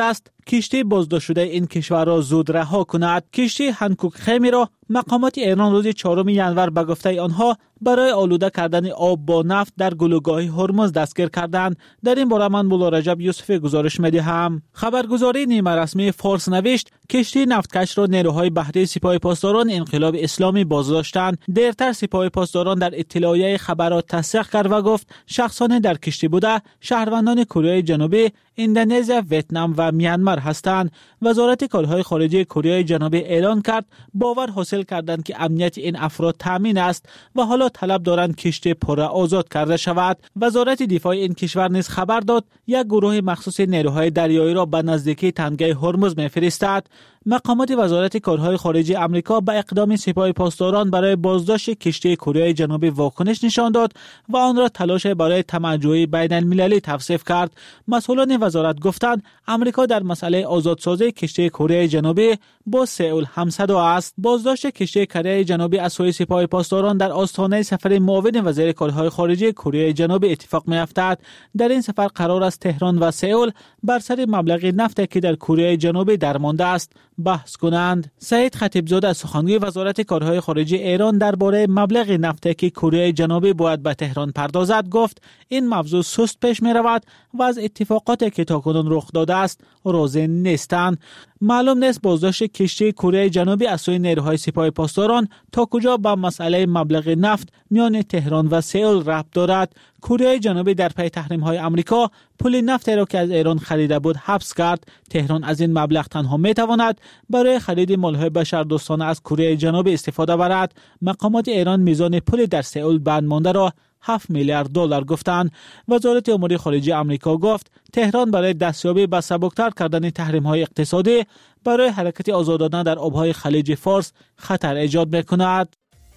کشتی بازداشت شده این کشور را زود رها کند. کشتی هنکوک خیمی را مقامات ایران روز 4 ینور به گفته آنها برای آلوده کردن آب با نفت در گلوگاه هرمز دستگیر کردند. در این باره من مولا رجب یوسفی گزارش می‌دهم. خبرگزاری نیمه رسمی فارس نوشت کشتی نفتکش را نیروهای بحری سپاه پاسداران انقلاب اسلامی بازداشتند. دیرتر سپاه پاسداران در اطلاعیه خبرات تصدیق کرد و گفت شخصان در کشتی بوده شهروندان کره جنوبی، اندونزیا، ویتنام و میانمار هستند. وزارت کارهای خارجه کره جنوبی اعلان کرد باور حاصل کردند که امنیت این افراد تامین است و حالا طلب دارند کشتی پر آزاد کرده شود. وزارت دفاع این کشور نیز خبر داد یک گروه مخصوص نیروهای دریایی را به نزدیکی تنگه هرمز می‌فرستد. مقامات وزارت کارهای خارجه آمریکا به اقدام سپاه پاسداران برای بازداشت کشتی کره جنوبی واکنش نشان داد و آن را تلاش برای طمع‌جویی بین المللی توصیف کرد. مسئولان وزارت گفتند آمریکا در مسئله آزادسازی کشتی کره جنوبی با سئول همصدا است. بازداشت کشتی کره جنوبی از سوی سپاه پاسداران در آستانه سفر معاون وزیر کارهای خارجه کره جنوبی اتفاق می‌افتد. در این سفر قرار است تهران و سئول بر سر مبلغ نفت که در کره جنوبی درمانده است بحث کنند. سعید خطیبزاده سخنگوی وزارت کارهای خارجه ایران درباره مبلغ نفت که کره جنوبی باید به تهران پردازد گفت این موضوع سست پیش می رود و از اتفاقاتی که تاکنون رخ داده است راضی نیستند. معلوم نیست بازداشت کشتی کره جنوبی از سوی نیروهای سپاه پاسداران تا کجا به مسئله مبلغ نفت میان تهران و سئول ربط دارد. کره جنوبی در پی تحریم‌های آمریکا پول نفت را که از ایران خریده بود حبس کرد. تهران از این مبلغ تنها میتواند برای خرید مال‌های بشردوستانه از کره جنوبی استفاده برد. مقامات ایران میزان پول در سئول بند مانده را 7 میلیارد دلار گفتند. وزارت امور خارجه آمریکا گفت تهران برای دستیابی به سبکتر کردن تحریم‌های اقتصادی برای حرکت آزادانه در آب‌های خلیج فارس خطر ایجاد می‌کند.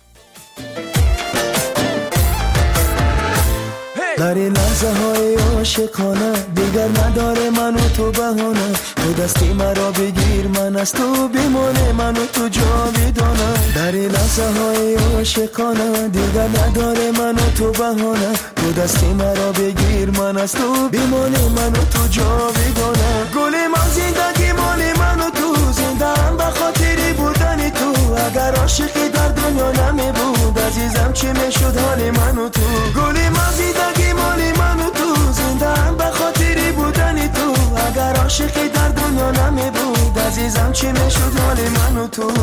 در این لحظه های عاشقانه دیگر نداره من و تو بهانه، تو دستی مرا بگیر من از تو بیمانه، من و تو جاویدانه. در این لحظه های عاشقانه دیگر نداره من و تو بهانه، تو دستی مرا بگیر من از تو بیمانه، من و تو جاویدانه. گل من زندگی مالی من و تو زنده هم به خاطری بودن تو، اگر عاشقی در دنیا نمی بود عزیزم چی میشد حال من و تو. گل من زندگی مالی من و تو زنده هم به خاطری بودن تو، اگر عاشقی در دنیا نمی بود عزیزم چی میشد حال من و تو.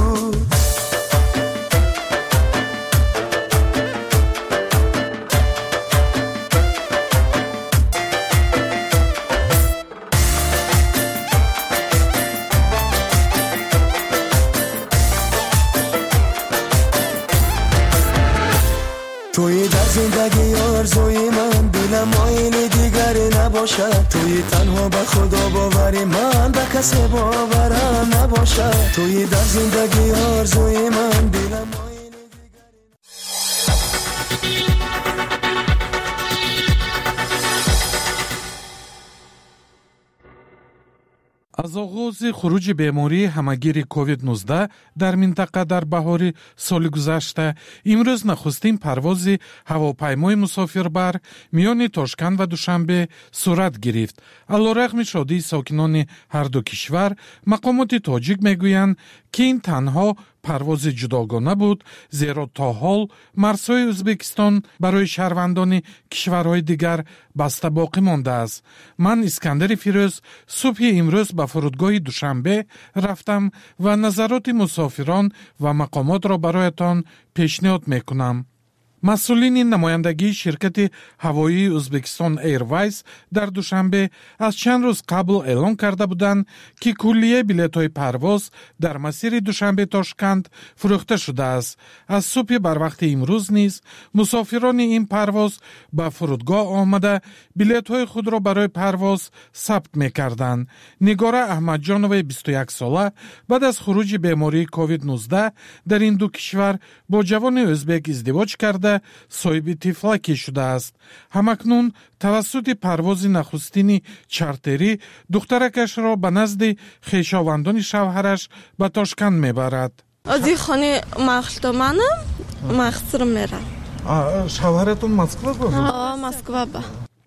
توی در زندگی آرزوی من دلم مایل دیگری نباشد، توی تنها به خدا باوری من به کسی باورم نباشد. توی در زندگی آرزوی من دلم مایل
از آغاز خروج بیماری همگیر کووید 19 در منطقه در بهار سال گذشته امروز نخستین پرواز هواپیمای مسافربر میان تاشکند و دوشنبه صورت گرفت. علیرغم شادی ساکنان هر دو کشور، مقامات تاجیک میگویند که این تنها پرواز جداگانه بود، زیرا تا حال مرزهای ازبکستان برای شهروندان کشورهای دیگر بسته باقی مانده است. من اسکندر فیروز صبح امروز به فرودگاه دوشنبه رفتم و نظرات مسافران و مقامات را برایتان پیشنهاد میکنم. مسئولین نمایندگی شرکت هوایی ازبکستان ایرویز در دوشنبه از چند روز قبل اعلام کرده بودند که کلیه بلیط‌های پرواز در مسیر دوشنبه تاشکند فروخته شده است. از صبح بر وقت امروز نیز مسافران این پرواز به فرودگاه آمده بلیط‌های خود را برای پرواز ثبت می‌کردند. نگاره احمدجانوی 21 ساله بعد از خروج بیماری کووید 19 در این دو کشور با جوان ازبک ازدواج کرده صاحب طفلکی شده است. همکنون توسط پرواز نخستین چارتری دخترکش را به نزد خویشاوندان شوهرش به تاشکند میبرد.
از این خانه مخلطه منم مخصر میرم.
شوهرتون مسکو با؟
مسکو با.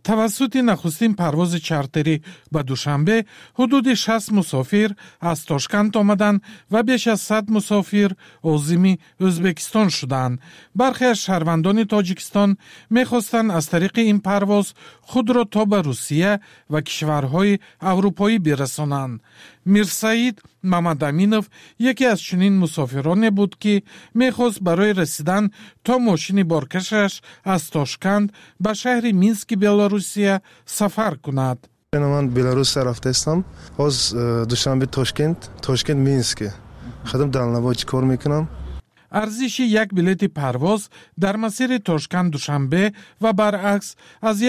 توسط نخستین پرواز چارتری به دوشنبه حدود 60 مسافر از تاشکند آمدند و بیش از 100 مسافر عازم ازبکستان شدند. برخی از شهروندان تاجیکستان می‌خواستند از طریق این پرواز خود را تا به روسیه و کشورهای اروپایی برسانند. میرسعید محمدامینов یکی از چنین مسافران بود که می‌خواست برای رسیدن تا ماشین بارکشش از تاشکند به شهر مینسک بلاروسیه سفر کند.
من بلاروس رفته هستم. از دوشنبه تاشکند مینسک. خودم دلنوای کار میکنم.
ارزش یک بلیت پرواز در مسیر تاشکند دوشنبه و برعکس از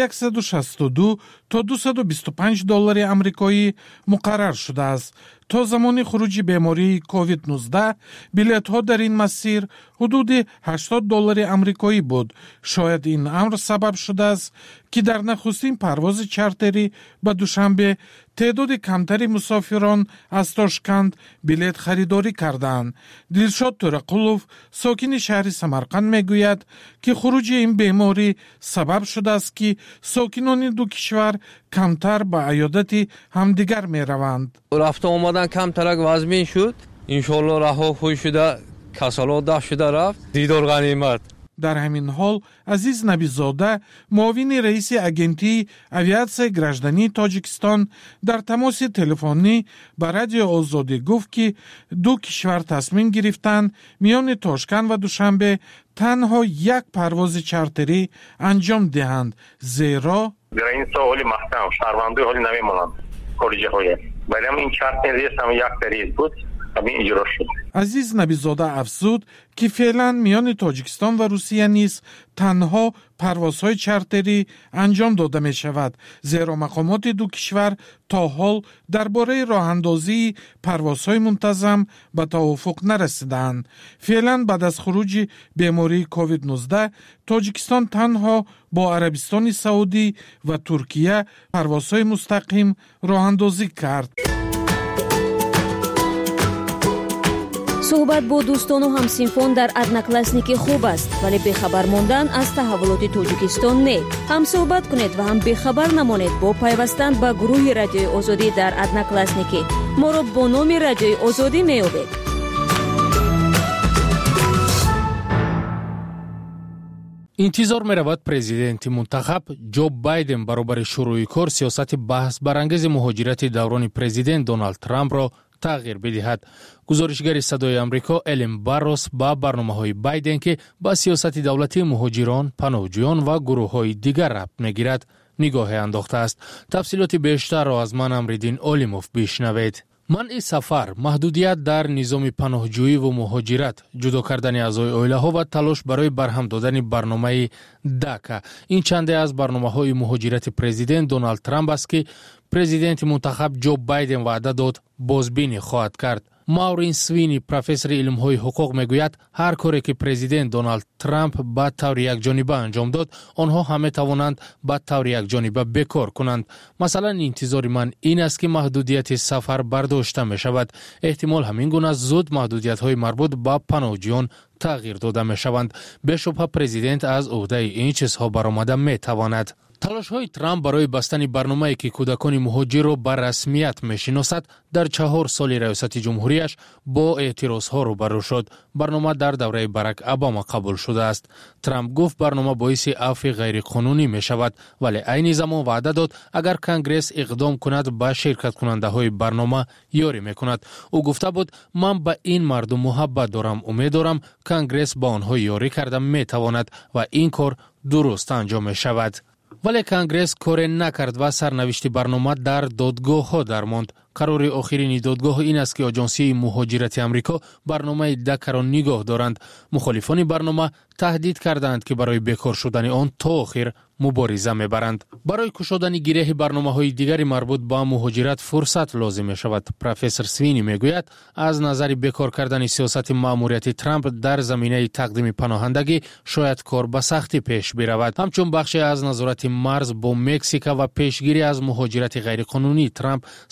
162 تا 225 دلار آمریکایی مقرر شده است. تا زمان خروج بیماری کووید 19 بلیط ها در این مسیر حدود 80 دلار آمریکایی بود. شاید این امر سبب شده است که در نخستین پرواز چارتری به دوشنبه تعداد کمتری مسافران از تاشکند بلیط خریداری کردند. دلشاد تورقلوف ساکن شهر سمرقند میگوید که خروج این بیماری سبب شده است که ساکنان دو کشور کمتر به عیادت همدیگر می روند.
رفت آمدن کمتر وزمین شد. انشالله راه خوش شده، کسالات ده شده رفت. دیدار غنیمت.
در همین حال عزیز نبیزاده معاون رئیس اجنسی اویاسیای گراجدانی تاجیکستان در تماس تلفنی با رادیو آزادی گفت که دو کشور تصمیم گرفتند میان تاشکند و دوشنبه تنها یک پرواز چارتری انجام دهند، زیرا
در این سوالی محکم شهروندی حالی نمیمونند خارجی های ولی این چارتری هم یک طریق بود اجرا شد.
عزیز نبیزاده افزود که فعلا میان تاجیکستان و روسیه نیز تنها پروازهای چارتری انجام داده می شود، زیرا مقامات دو کشور تا حال درباره راه اندازی پروازهای منتظم به توافق نرسیدند. فعلا بعد از خروج بیماری کووید 19 تاجیکستان تنها با عربستان سعودی و ترکیه پروازهای مستقیم راه اندازی کرد.
صحبت با دوستان و همسینفون در ادناکلاسنیکی خوب است، ولی بخبر ماندن از تحولات تاجیکستان نه. هم صحبت کنید و هم بخبر نمانید با پیوستن به گروه رادیوی آزادی در ادناکلاسنیکی. ما را با نام رادیوی آزادی میابید.
انتظار می رود پرزیدنت منتخب جو بایدن برابر شروع کار سیاست بحث برانگیز مهاجرت دوران پرزیدنت دونالد ترامپ را تغییر بدهد. گزارشگر صدای آمریکا الن باروس با برنامه‌های بایدن که با سیاست دولتی مهاجران، پناهجویان و گروه‌های دیگر ربط می‌گیرد نگاه انداخته است. تفصیلات بیشتر را از من امریدین اولیموف بشنوید. منع سفر، محدودیت در نظام پناهجویی و مهاجرت، جدا کردن اعضای عائله‌ها و تلاش برای برهم دادن برنامه داکا، این چنده از برنامه‌های مهاجرت پرزیدنت دونالد ترامپ است که پرزیدنت منتخب جو بایدن وعده داد بازبینی خواهد کرد. ماورین سوینی پروفسور علم‌های حقوق میگوید هر کاری که پرزیدنت دونالد ترامپ با طور یکجانبه انجام داد، آنها همه توانند با طور یکجانبه بکار کنند. مثلا انتظار من این است که محدودیت سفر برداشته می شود. احتمال همین گونه زود محدودیت‌های مربوط به پناهجویان تغییر داده می شوند. به شبه پرزیدنت از عهده این چیزها برآمده می تواند. تلاش‌های ترامپ برای بستن برنامه‌ای که کودکان مهاجر را به رسمیت می‌شناسد در 4 سال ریاست جمهوریش با اعتراض‌ها روبرو شد. برنامه در دوره باراک اوباما قبول شده است. ترامپ گفت برنامه باعث عفو غیرقانونی می‌شود، ولی عین زمان وعده داد اگر کنگره اقدام کند به شرکت کننده‌های برنامه یاری می‌کند. او گفته بود من به این مردم محبت دارم، امید دارم کنگره با آنها یاری کرده می‌تواند و این کار درست انجام می‌شود. ولی کنگره کار نکرد و سرنوشت برنامه در دادگاه ها در ماند. قرار آخرین دادگاه این است که آژانسی مهاجرت آمریکا برنامه داکا را نگاه دارند. مخالفان برنامه تهدید کردند که برای بیکار شدن آن تا آخر مبارزه میبرند. برای کشادن گره برنامه‌های دیگری مربوط به مهاجرت فرصت لازم می شود. پروفسور سوینی میگوید از نظر بیکار کردن سیاست مأموریت ترامپ در زمینه تقدیم پناهندگی شاید کار به سختی پیش برود. همچون بخشی از نظارت مرز با مکزیک و پیشگیری از مهاجرت غیرقانونی، ترامپ سند را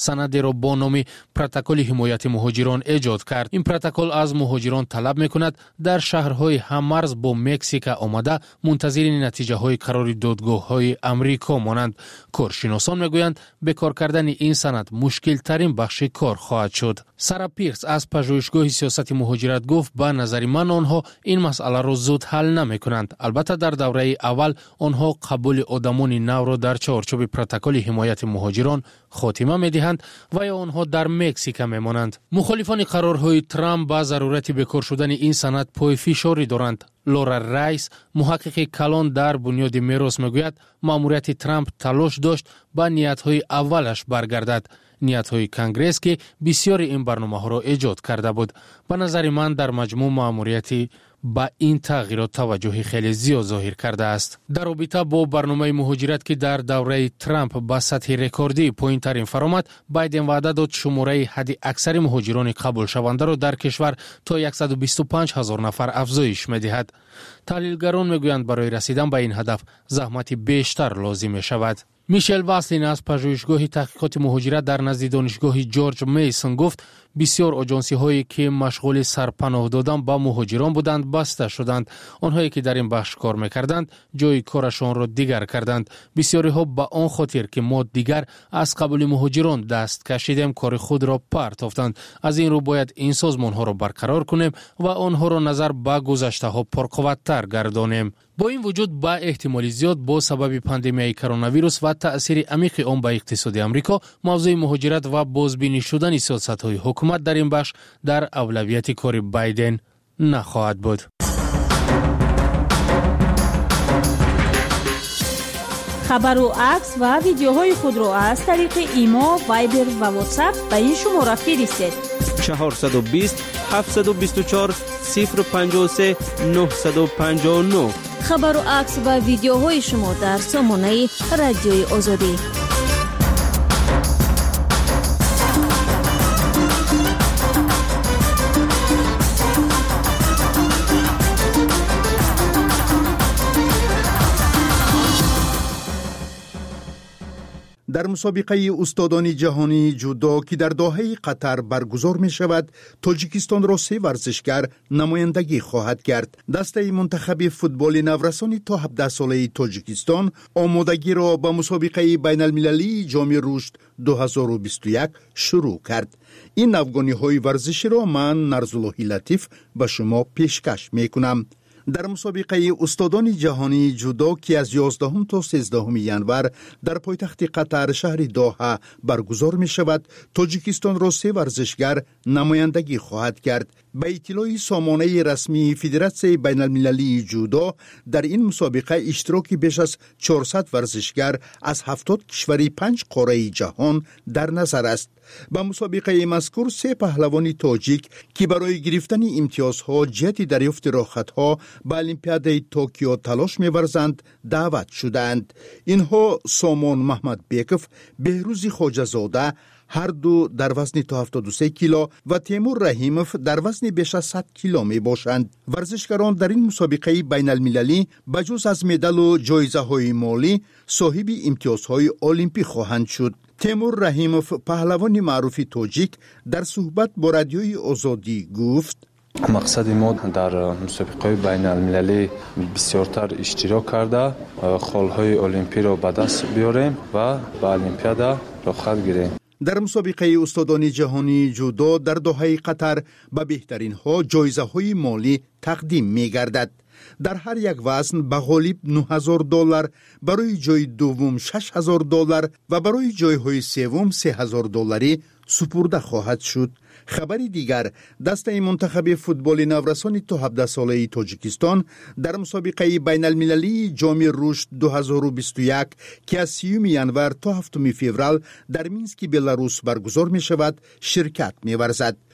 را با نام پروتکل حمایت مهاجران ایجاد کرد. این پروتکل از مهاجران طلب میکند در شهرهای هممرز با مکزیک آمده منتظر نتیجه های قرار دادگاه های امریکا مانند. کارشناسان میگویند به کار کردن این سند مشکل ترین بخش کار خواهد شد. سارا پیرس از پژوهشگاه سیاست مهاجرت گفت به نظر من آنها این مسئله را زود حل نمیکنند. البته در دوره اول آنها قبول آدمان نو را در چارچوب پروتکل حمایت مهاجران خاتمه میدهند و یا آنها در مکزیک میمانند. مخالفان قرارهای ترامپ با ضرورت بکار شدن این سند پای فشاری دارند. لورا رایس محقق کلان در بنیاد میراث میگوید ماموریت ترامپ تلاش داشت با نیت‌های اولش برگردد، نیت‌های کنگرس که بسیاری این برنامه‌ها را ایجاد کرده بود. به نظر من در مجموع ماموریتی با این تغییرات توجه خیلی زیاد ظاهر کرده است. در رابطه با برنامه مهاجرت که در دوره ترامپ با سطح رکوردی پایین‌ترین فرآمد، بایدن وعده داد شماره حد اکثر مهاجران قبول شونده را در کشور تا 125,000 نفر افزایش می‌دهد. تحلیلگران میگویند برای رسیدن به این هدف زحمت بیشتر لازم می‌شود. میشل واسلین از پژوهشگاه تحقیقات مهاجرت در نزد دانشگاه جورج میسون گفت بسیار آژانسی هایی که مشغول سرپناه دادن با مهاجران بودند بسته شدند. آنهایی که در این بخش کار میکردند جای کارشان را دیگر کردند. بسیاری ها با آن خاطر که ما دیگر از قبول مهاجران دست کشیدیم کار خود را پرتافتند. از این رو باید این سازمان ها را برقرار کنیم و آنها را نظر به گذشته ها پرقوت‌تر گردانیم. با این وجود با احتمال زیاد با سبب پاندمی کرونا ویروس و تأثیر عمیق آن به اقتصاد آمریکا، موضوع مهاجرت و بازبینی شدن سیاست‌های حکومت در این بخش در اولویت کار بایدن نخواهد بود.
خبر و عکس و ویدیوهای خود را از طریق ایما، وایبر و واتساپ به این شماره فرستید.
420 724 053 959.
خبر و عکس و ویدیوهای شما در سامانه رادیوی آزادی.
در مسابقه استادان جهانی جودو که در دوحه قطر برگزار می شود، تاجیکستان را 3 ورزشگر نمایندگی خواهد کرد. دسته منتخب فوتبال نورسانی تا 17 ساله تاجیکستان آمادگی را به مسابقه بین المللی جام رشد 2021 شروع کرد. این افغانی های ورزشی را من نرزاللهی لطیف به شما پیشکش می کنم. در مسابقه استادان جهانی جودو که از 11 تا 13 ینور در پایتخت قطر شهر دوحه برگزار می شود، تاجیکستان را 3 ورزشگر نمایندگی خواهد کرد. به اطلاع سامانه رسمی فدراسیون بین المللی جودو، در این مسابقه اشتراک بیش از 400 ورزشگر از 70 کشور 5 قاره جهان در نظر است. با مسابقه مذکور 3 پهلوان تاجیک که برای گرفتن امتیازها جهت دریافت راحتها به المپیاد توکیو تلاش می‌ورزند دعوت شدند. اینها سامان محمد بیکف، بهروز خواجه‌زاده هر دو در وزن تا 73 کیلو و تیمور رحیموف در وزن بیش از 100 کیلو می باشند. ورزشکاران در این مسابقه بین المللی بجز از مدال و جایزه های مالی صاحب امتیازهای المپیک خواهند شد. تیمور رحیموف، پهلوان معروف تاجیک، در صحبت با رادیوی آزادی گفت:
مقصد ما در مسابقه بین المللی بسیارتر اشتراک کرده خالهای المپیک را به دست بیاریم و به المپیاد راحت گیریم.
در مسابقه استادان جهانی جودو در دوحه قطر به بهترین ها جایزه های مالی تقدیم می گردد. در هر یک وزن به غالب $9,000، برای جای دوم $6,000 و برای جای های سوم $3,000 سپرده خواهد شد. خبری دیگر، دسته منتخب فوتبال نورسان تا 17 ساله تاجیکستان در مسابقه بین المللی جام رشد 2021 که از 30 ینور تا 7 فوریه در مینسک بلاروس برگزار می شود شرکت می ورزد.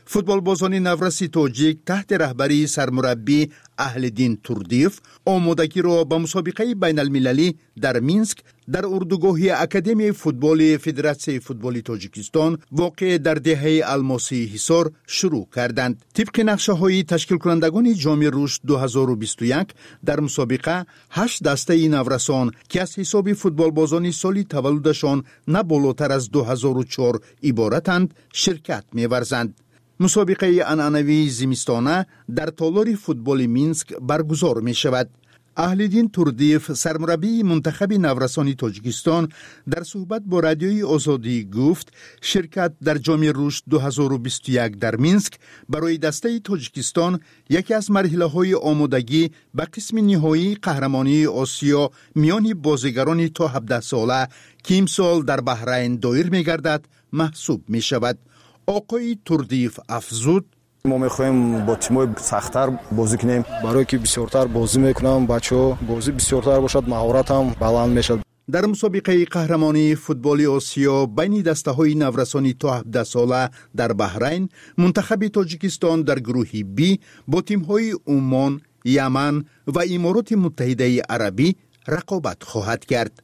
فوتبالبازان نورس تاجیک تحت رهبری سرمربی اهلدین توردیف آمادگی را به مسابقه بین المللی در مینسک در اردوگاه اکادمی فوتبال فدراسیون فوتبال تاجیکستان واقع در دهه الماسی حصار شروع کردند. طبق نقشه‌های تشکیل کنندگان جام رشد 2021 در مسابقه 8 دسته نورسان که از حساب فوتبالبازان سالی تولدشان نه بالاتر از 2004 عبارتند شرکت می‌ورزند. مسابقه عنعنوی زمستانه در تالار فوتبال مینسک برگزار می شود. اهلدین توردیف سرمربی منتخب نورسان تاجیکستان در صحبت با رادیوی آزادی گفت شرکت در جام رشد 2021 در مینسک برای دسته تاجیکستان یکی از مرحله‌های آمادگی به قسم نهایی قهرمانی آسیا میان بازیگران تا 17 ساله که امسال در بحرین دایر می‌گردد محسوب می شود. آقای توردیف افزود
ما می‌خوایم با تیم‌های سخت‌تر بازی کنیم برای که بسیارتر بازی می‌کنم بچه‌ها بازی بسیارتر باشد مهارت هم بلند میشد.
در مسابقه قهرمانی فوتبال آسیا بین دسته‌های نورسانی تا 17 ساله در بحرین منتخب تاجیکستان در گروه بی با تیم‌های عمان، یمن و امارات متحده عربی رقابت خواهد کرد.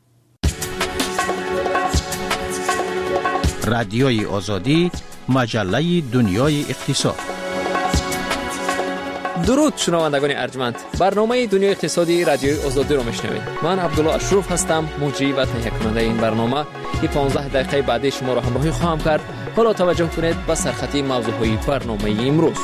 رادیوی آزادی مجله دنیای اقتصاد.
درود شنوندگان ارجمند، برنامه دنیای اقتصادی رادیوی آزادی رو میشنوید. من عبدالله اشرف هستم، مجری و تهیه کننده این برنامه که 15 دقیقه بعدی شما را همراهی خواهم کرد. حالا توجه کنید به سرخطی موضوعهای برنامه امروز.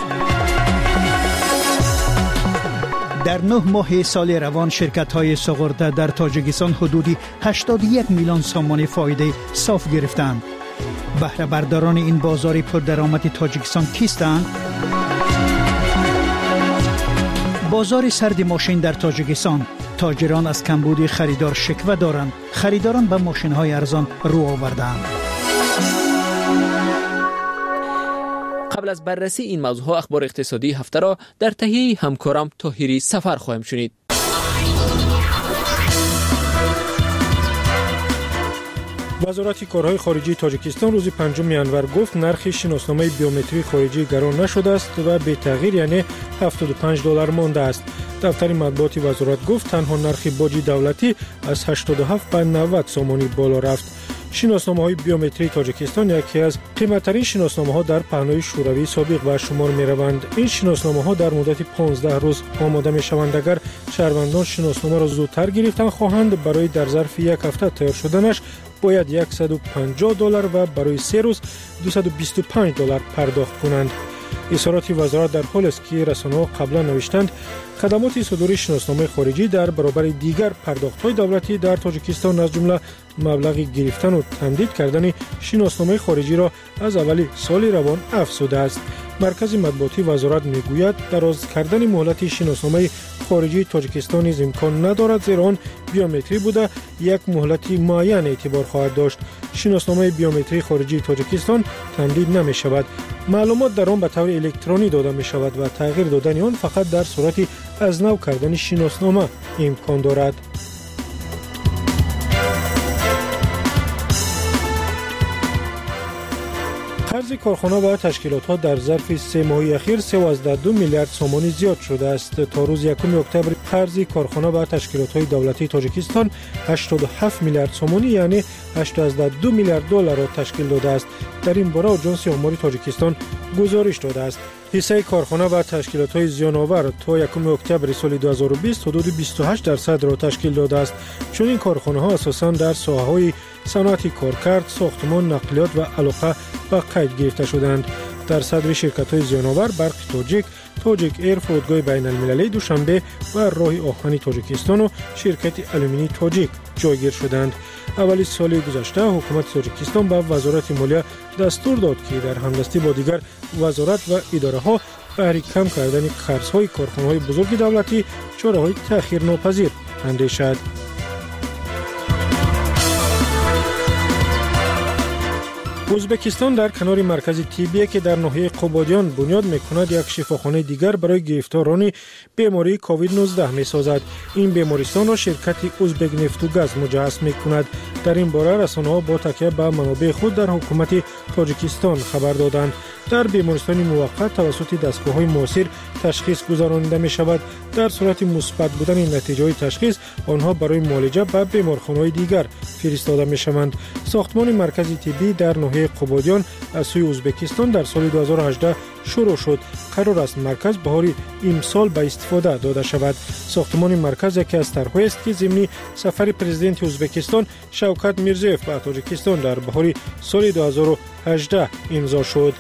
در 9 ماه سال روان شرکت‌های سوغورده در تاجیکستان حدودی 81 میلیون سوم فایده صاف گرفتند. بهره برداران این بازار پردرآمد تاجیکستان کیستند؟ بازار سرد ماشین در تاجیکستان، تاجران از کمبود خریدار شکوه دارند. خریداران به ماشین‌های ارزان رو آوردند.
قبل از بررسی این موضوع اخبار اقتصادی هفته را در تهیه همکارم طاهری سفر خواهیم شنید.
وزارت کارهای خارجی تاجیکستان روز 5 ینور گفت نرخ شناسنامه بیومتری خارجی گران نشده است و به تغییر یعنی $75 مانده است. دفتر مطبوعات وزارت گفت تنها نرخ باج دولتی از 87 به 90 سومانی بالا رفت. شناسنامه‌های بیومتری تاجیکستان یکی از قیمت‌ترین شناسنامه‌ها در پهنای شوروی سابق و شمار می‌روند. این شناسنامه‌ها در مدت 15 روز آماده می‌شوند. اگر شهروندان شناسنامه را زودتر گرفتن خواهند برای در ظرف یک هفته تیار شدنش باید $150 و برای 3 روز $225 پرداخت کنند. اظهارات وزارت در حال است که رسانه‌ها قبلا نوشتند خدمات صدور شناسنامه خارجی در برابر دیگر پرداخت‌های دولتی در تاجیکستان از جمله مبلغ گرفتن و تمدید کردن شناسنامه خارجی را از اول سال روان افزوده است. مرکز مطبوعاتی وزارت میگوید دراز کردن مهلت شناسنامه خارجی تاجیکستان نیز امکان ندارد زیرا آن بیومتری بوده یک مهلت معین اعتبار خواهد داشت. شناسنامه بیومتری خارجی تاجیکستان تمدید نمی شود. معلومات در آن به طور الکترونی داده می شود و تغییر دادن آن فقط در صورت از نو کردن شناسنامه امکان دارد. قرض کارخانه و تشکیلات‌ها در ظرف 3 ماه اخیر 13 میلیارد سومانی زیاد شده است. تا روز 1 اکتبر قرض کارخانه و تشکیلات‌های دولتی تاجیکستان 87 میلیارد سومانی یعنی 82 میلیارد دلار را تشکیل داده است. در این باره آژانس آماری تاجیکستان گزارش داده است. حصه کارخانه و تشکیلات‌های زیان‌آور تا 1 اکتبر سال 2020 حدود 28% را تشکیل داده است. چون این کارخانه‌ها اساساً در ساحه‌های صنعت کارکرد، ساختمان، نقلیات و علاقه به قید گرفته شدند. در صدر شرکت‌های زیان‌آور برق تاجیک ایر، فرودگاه بین‌المللی دوشنبه و راه آهن تاجیکستان و شرکت آلومینی تاجیک جایگیر شدند. اولی سال گذشته حکومت تاجیکستان به وزارت مالیه دستور داد که در همدستی با دیگر وزارت و اداره‌ها برای کم کردن قرض‌های کارخانه‌های بزرگ دولتی چاره‌های تأخیرناپذیر اندیشد. ازبکستان در کنار مرکز طبی که در ناحیه قبادیان بنیاد میکند یک شفاخانه دیگر برای گرفتاران بیماری کووید 19 میسازد. این بیمارستان را شرکت ازبک نفت و گاز مجهز میکند. در این باره رسانه‌ها با تکیه به منابع خود در حکومت تاجیکستان خبر دادند. در بیمارستان موقت توسط دستگاه‌های معاصر تشخیص گذرانیده می‌شود. در صورت مثبت بودن نتیجه تشخیص آنها برای معالجه به بیمارخانه‌های دیگر فرستاده می‌شوند. ساختمان مرکز طبی در ناحیه قبادیان از سوی ازبکستان در سال 2018 شروع شد. قرار است مرکز بهار امسال به استفاده داده شود. ساختمان مرکز یکی از طرح‌هایی است که ضمن سفر پرزیدنت ازبکستان شوکت میرزیوف به تاجیکستان در بهار سال 2018 امضا شد.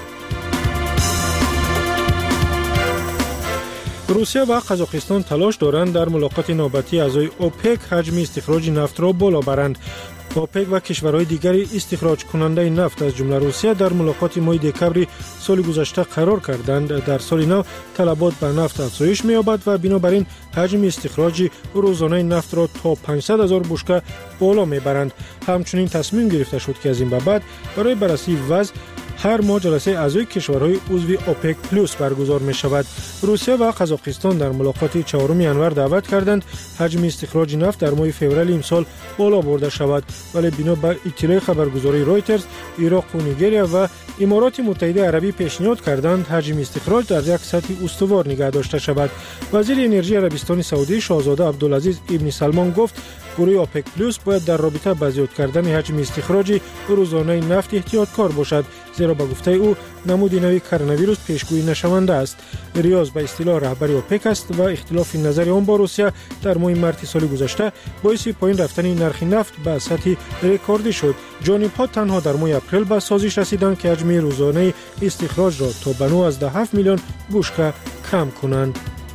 روسیه و قزاقستان تلاش دارند در ملاقات نوبتی اعضای اوپک حجم استخراج نفت را بالا برند. اوپک و کشورهای دیگری استخراج کننده نفت از جمله روسیه در ملاقات ماه دکمبر سال گذشته قرار کردند. در سال نو طلبات به نفت افزایش می‌یابد و بنابراین حجم استخراج روزانه نفت را تا 500,000 بشکه بالا می‌برند. همچنین تصمیم گرفته شد که از این به بعد برای بررسی وضع هر ماه جلسه اعضای کشورهای عضو اوپک پلوس برگزار می شود. روسیه و قزاقستان در ملاقات 4 ینور دعوت کردند حجم استخراج نفت در ماه فوریه امسال بالا برده شود، ولی بنا به اطلاع خبرگزاری رویترز عراق و نیگریا و امارات متحده عربی پیشنهاد کردند حجم استخراج در یک سطح استوار نگه داشته شود. وزیر انرژی عربستان سعودی شاهزاده عبدالعزیز ابن سلمان گفت گروه اوپک پلوس باید در رابطه با زیاد کردن حجم استخراج روزانه نفت احتیاطکار باشد، زیرا به گفته او نمود نوی کرونا ویروس پیشگویی نشونده است. ریاض به اصطلاح رهبر اوپک است و اختلاف نظر آن با روسیه در ماه مارس سال گذشته باعث پایین رفتن نرخ نفت به سطح رکوردی شد. جانب‌ها تنها در ماه اپریل به سازش رسیدند که حجم روزانه استخراج را تا به 9.7 میلیون بشکه کم کنند.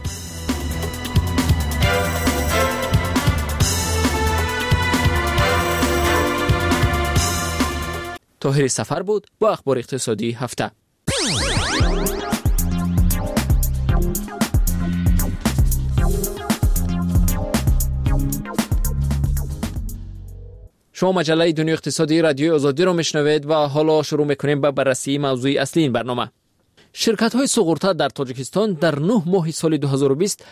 طاهر سفر بود با اخبار اقتصادی هفته. شما مجله دنیای اقتصادی رادیوی آزادی رو میشنوید و حالا شروع میکنیم به بررسی موضوع اصلی این برنامه. شرکت‌های سوغورتا در تاجیکستان در 9 ماه سال 2020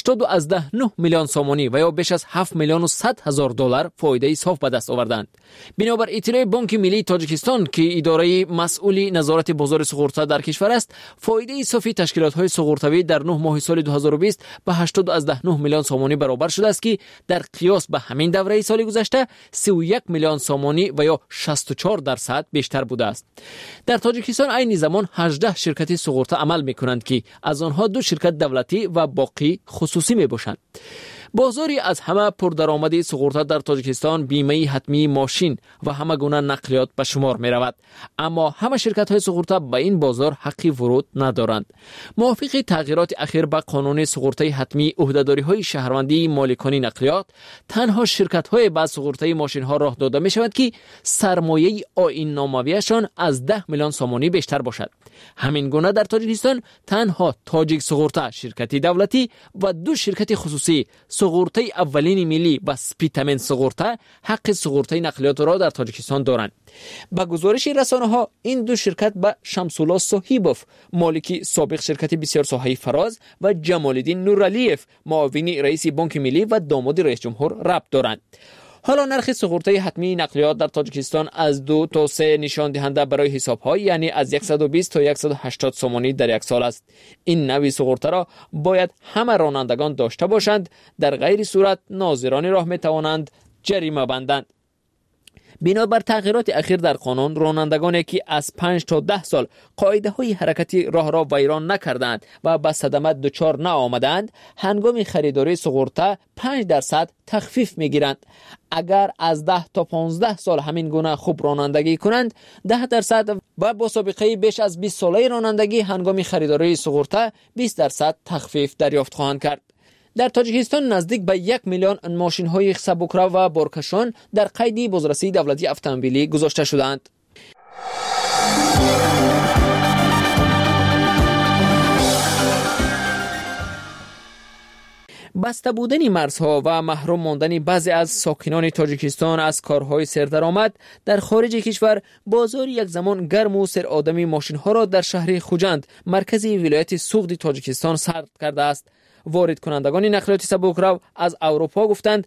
80.9 میلیون سومانی و یا بیش از 7 میلیون و 100 هزار دلار فایده صاف به دست آوردند. بنابر اطلاع بانک ملی تاجیکستان که اداره مسئول نظارت بازار سوغورتا در کشور است، فایده صافی تشکیلات‌های سوغورتاوی در 9 ماه سال 2020 به 80.9 میلیون سومانی برابر شده است که در قیاس به همین دوره سال گذشته 31 میلیون سومانی و یا 64% بیشتر بوده است. در تاجیکستان عین زمان 18 شرکت سوغورتا عمل میکنند که از آنها 2 شرکت دولتی و باقی خصوصی می باشند. بازاری از همه پردرآمد سوغورتا در تاجیکستان بیمه حتمی ماشین و همه گونه نقلیات به شمار می رود، اما همه شرکت های سوغورتا به این بازار حقی ورود ندارند. موافق تغییرات اخیر به قانون سوغورتای حتمی عهده‌داری های شهروندی مالکان نقلیات، تنها شرکت های با سوغورتای ماشین ها راه داده می شود که سرمایه آیین نامویشان از 10 میلیون سومانی بیشتر باشد. همین گونه در تاجیکستان تنها تاجیک سوغورتا شرکتی دولتی و 2 شرکت خصوصی سوغورتای اولین ملی و سپیتامن سوغورتا حق سوغورتای نقلیات را در تاجیکستان دارند. با گزارش رسانه‌ها این 2 شرکت به شمس‌الله صاحبوف مالک سابق شرکت بسیار ساحه‌ای فراز و جمال‌الدین نورعلیف معاون رئیس بانک ملی و داماد رئیس جمهور ربط دارند. حالا نرخ سوغورتای حتمی نقلیات در تاجیکستان از 2 تا 3 نشان دهنده برای حساب‌ها، یعنی از 120 تا 180 سومانی در یک سال است. این نوع سوغورتا را باید همه رانندگان داشته باشند، در غیر صورت ناظران راه می‌توانند جریمه بندند. بنابر تغییرات اخیر در قانون، رانندگانی که از 5 تا 10 سال قاعده های حرکتی راه را ویران نکردند و به صدمه دچار نآمدند، هنگام خریداری سوغورتا 5% تخفیف میگیرند. اگر از 10 تا 15 سال همین گونه خوب رانندگی کنند، 10% و با سابقه بیش از 20 ساله رانندگی هنگام خریداری سوغورتا 20% تخفیف دریافت خواهند کرد. در تاجیکستان نزدیک به 1 میلیون ماشین‌های سبکرو و بارکشان در قید بازرسی دولتی اتومبیلی گذاشته شدند. به بسته بودن مرزها و محروم ماندن بعضی از ساکنان تاجیکستان از کارهای سردرآمد در خارج کشور، بازار یک زمان گرم و سر آدمی ماشین ها را در شهر خوجند مرکز ولایت سوغد تاجیکستان سرد کرده است. وارد کنندگان نقلیات سبکرو از اروپا گفتند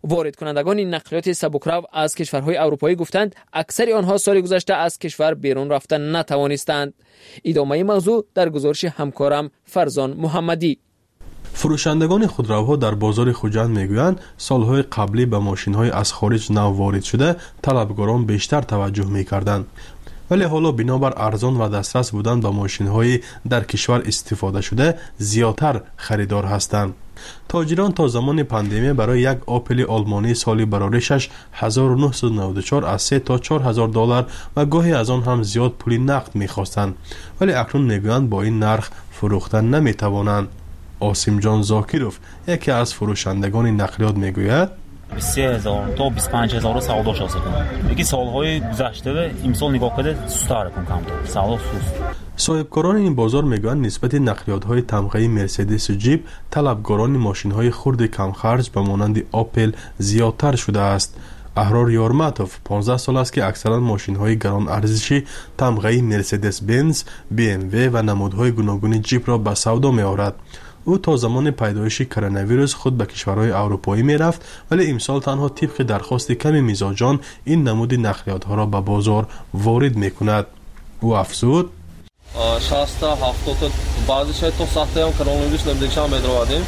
از کشورهای اروپایی گفتند اکثر آنها سال گذشته از کشور بیرون رفتن نتوانستند. ادامه موضوع در گزارش همکارم فرزان محمدی.
فروشندگان خودروها در بازار خوجند میگویند سالهای قبلی به ماشین‌های از خارج نو وارد شده طلبگاران بیشتر توجه می‌کردند، ولی حالا بنابر ارزان و دسترس بودن به ماشین‌های در کشور استفاده شده زیادتر خریدار هستند. تاجران تا زمان پاندمی برای یک آپل آلمانی سالی برآوردش 1994 از 3 تا 4000 دلار و گاهی از آن هم زیاد پول نقد می‌خواستند، ولی اکنون میگویند با این نرخ فروختن نمی‌توانند. آسیم جان زاکیروف یکی از فروشندگان نقلیات میگوید
30000 تا 25000 سودا شده کنم. یکی سالهای گذشته امسال نگاه کرده سوستار کم سودا سوست.
صاحبکاران این بازار میگویند نسبت نقلیات‌های تمغه‌ای مرسدس و جیپ طلبگاران ماشین‌های خرد کم خرج به مانند آپل زیادتر شده است. احرار یارماتوف 15 سال است که اکثرا ماشین‌های گران ارزشی تمغه‌ای مرسدس بنز، بی ام وی و نمودهای گوناگون جیپ را به سودا می‌آورد. او تا زمان پیدایش کرونا ویروس خود به کشورهای اروپایی می‌رفت، ولی امسال تنها طبق درخواست کمی میزاجان این نمود نقلیات‌ها را به بازار وارد می‌کند. او افزود
60 تا 70 تا بعضیش تا ساخته هم کرونا ویروس نمی‌دیشم می‌دروادیم.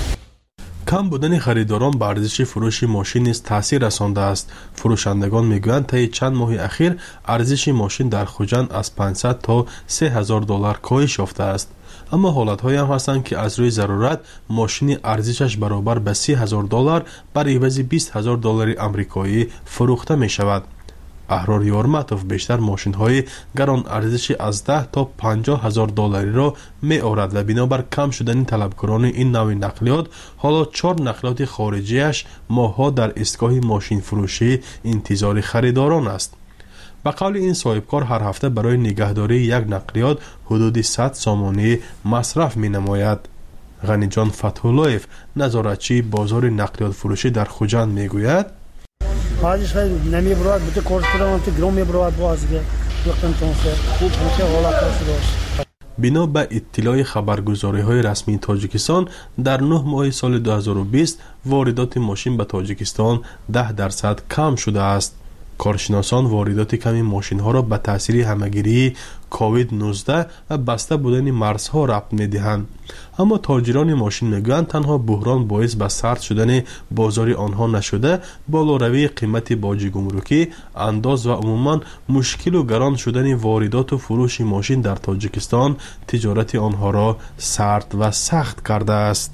کم بودن خریداران به ارزش فروش ماشین نیز تاثیر رسانده است. فروشندگان میگویند طی چند ماه اخیر ارزش ماشین در خوجند از 500 تا 3000 دلار کاهش یافته است. اما حالت‌هایی هم هستند که از روی ضرورت ماشین ارزشش برابر به 30000 دلار بر عوض 20000 دلار آمریکایی فروخته می شود. احرار یارماتوف بیشتر ماشین‌های گران ارزش از 10 تا 50000 دلاری را می آورد و بنابر کم شدن طلبکاران این نوع نقلیات حالا 4 نقلیات خارجیش ماه‌ها در ایستگاه ماشین فروشی انتظار خریداران است. به قول این صاحبکار هر هفته برای نگهداری یک نقلیات حدود 100 سامانه مصرف می نماید. غنی جان فتح‌الله‌یف نظارتچی بازار نقلیات فروشی در خوجند می گوید
بعضیش خیلی نمی برود بوده کورس کنم تو گرام می برود بازگه وقتم تونسه خوب میشه حالت داشت.
بنا به اطلاع خبرگزاری‌های رسمی تاجیکستان در 9 ماه سال 2020 واردات ماشین به تاجیکستان 10% کم شده است. کارشناسان واردات کمی ماشین ها را به تاثیر همهگیری کووید 19 و بسته بودن مرزها ربط می‌دهند. اما تاجران ماشین میگویند تنها بحران باعث به سرد شدن بازار آنها نشده، بالاروی قیمت باج گمرکی، انداز و عموما مشکل و گران شدن واردات و فروش ماشین در تاجیکستان تجارت آنها را سرد و سخت کرده است.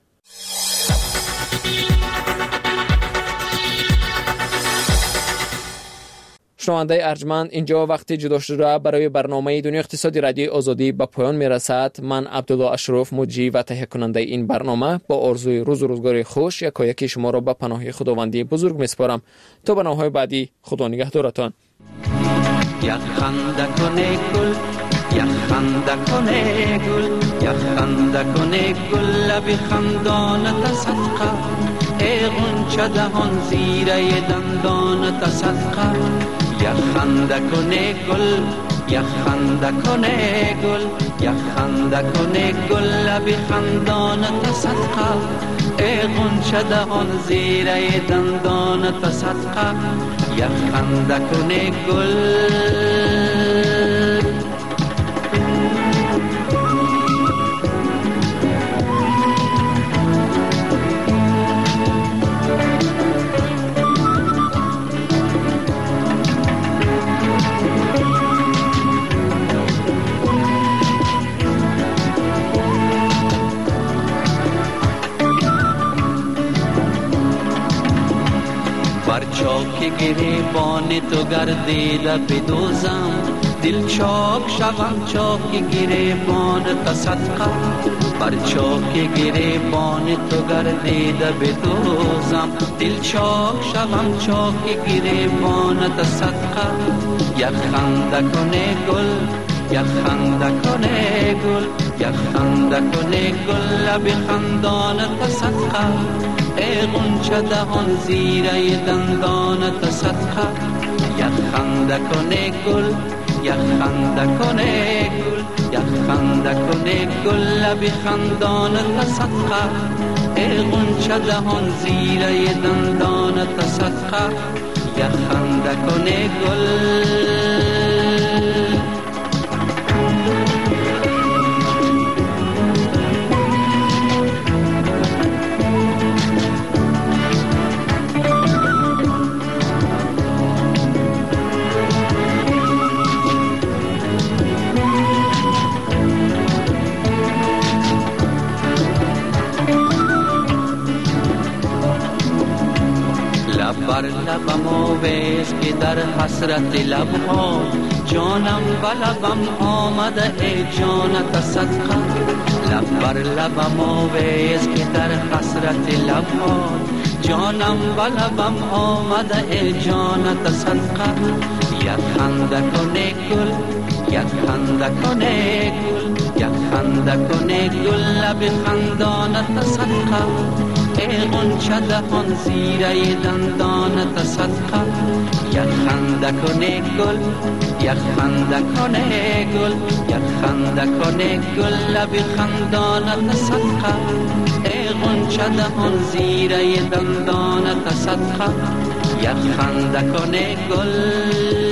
شنونده ارجمند، اینجا وقت جدا شده برای برنامه دنیای اقتصادی رادیوی آزادی به پایان میرسد. من عبدالله اشرف مجری و تهیه کننده این برنامه با آرزوی روز و روزگار خوش یکایک شما را به پناه خداوندی بزرگ میسپارم. تا برنامه‌های بعدی خدا نگهدارتان.
یک خنده کنه گل، یک خنده کنه گل، یک خنده کنه گل لب خندانت صدقه، ای غنچه دهان زیره دندانت صدقه. یک خنده کنه گل، یک خنده کنه گل، یک خنده کنه گل لب خندانت صدقه، ای غنچه دهان زیره دندانت صدقه. یک خنده کنه گل. چاک گریبان تو گردیده بدوزم، دل چاک شوم چاک گریبان تا صدقه. بر چاک گریبان تو گردیده بدوزم، دل چاک شوم چاک گریبان تا صدقه. یک خنده کنه گل، یک خنده کنه گل، یک خنده کنه گل لب خندانت صدقه، ای غنچه دهان زیره دندانت صدقه، یک خنده کنه گل، یک خنده کنه گل، یک خنده کنه گل لب خندانت صدقه، ای غنچه دهان زیره دندانت صدقه، یک خنده کنه گل. بر لبم آویز که در حسرت لبها، جانم به لبم آمده ای جانت صدقه، لب بر لبم آویز که در حسرت لبها، جانم به لبم آمده ای جانت صدقه، یک خنده کنه گل، یک خنده کنه گل، یک خنده کنه گل لب خندانت صدقه، ای غنچه دهان زیره دندانت صدقه، یک خنده کنه گل، یک خنده کنه گل، یک خنده کنه گل لب خندانت صدقه، ای غنچه دهان زیره دندانت صدقه، یک خنده کنه گل.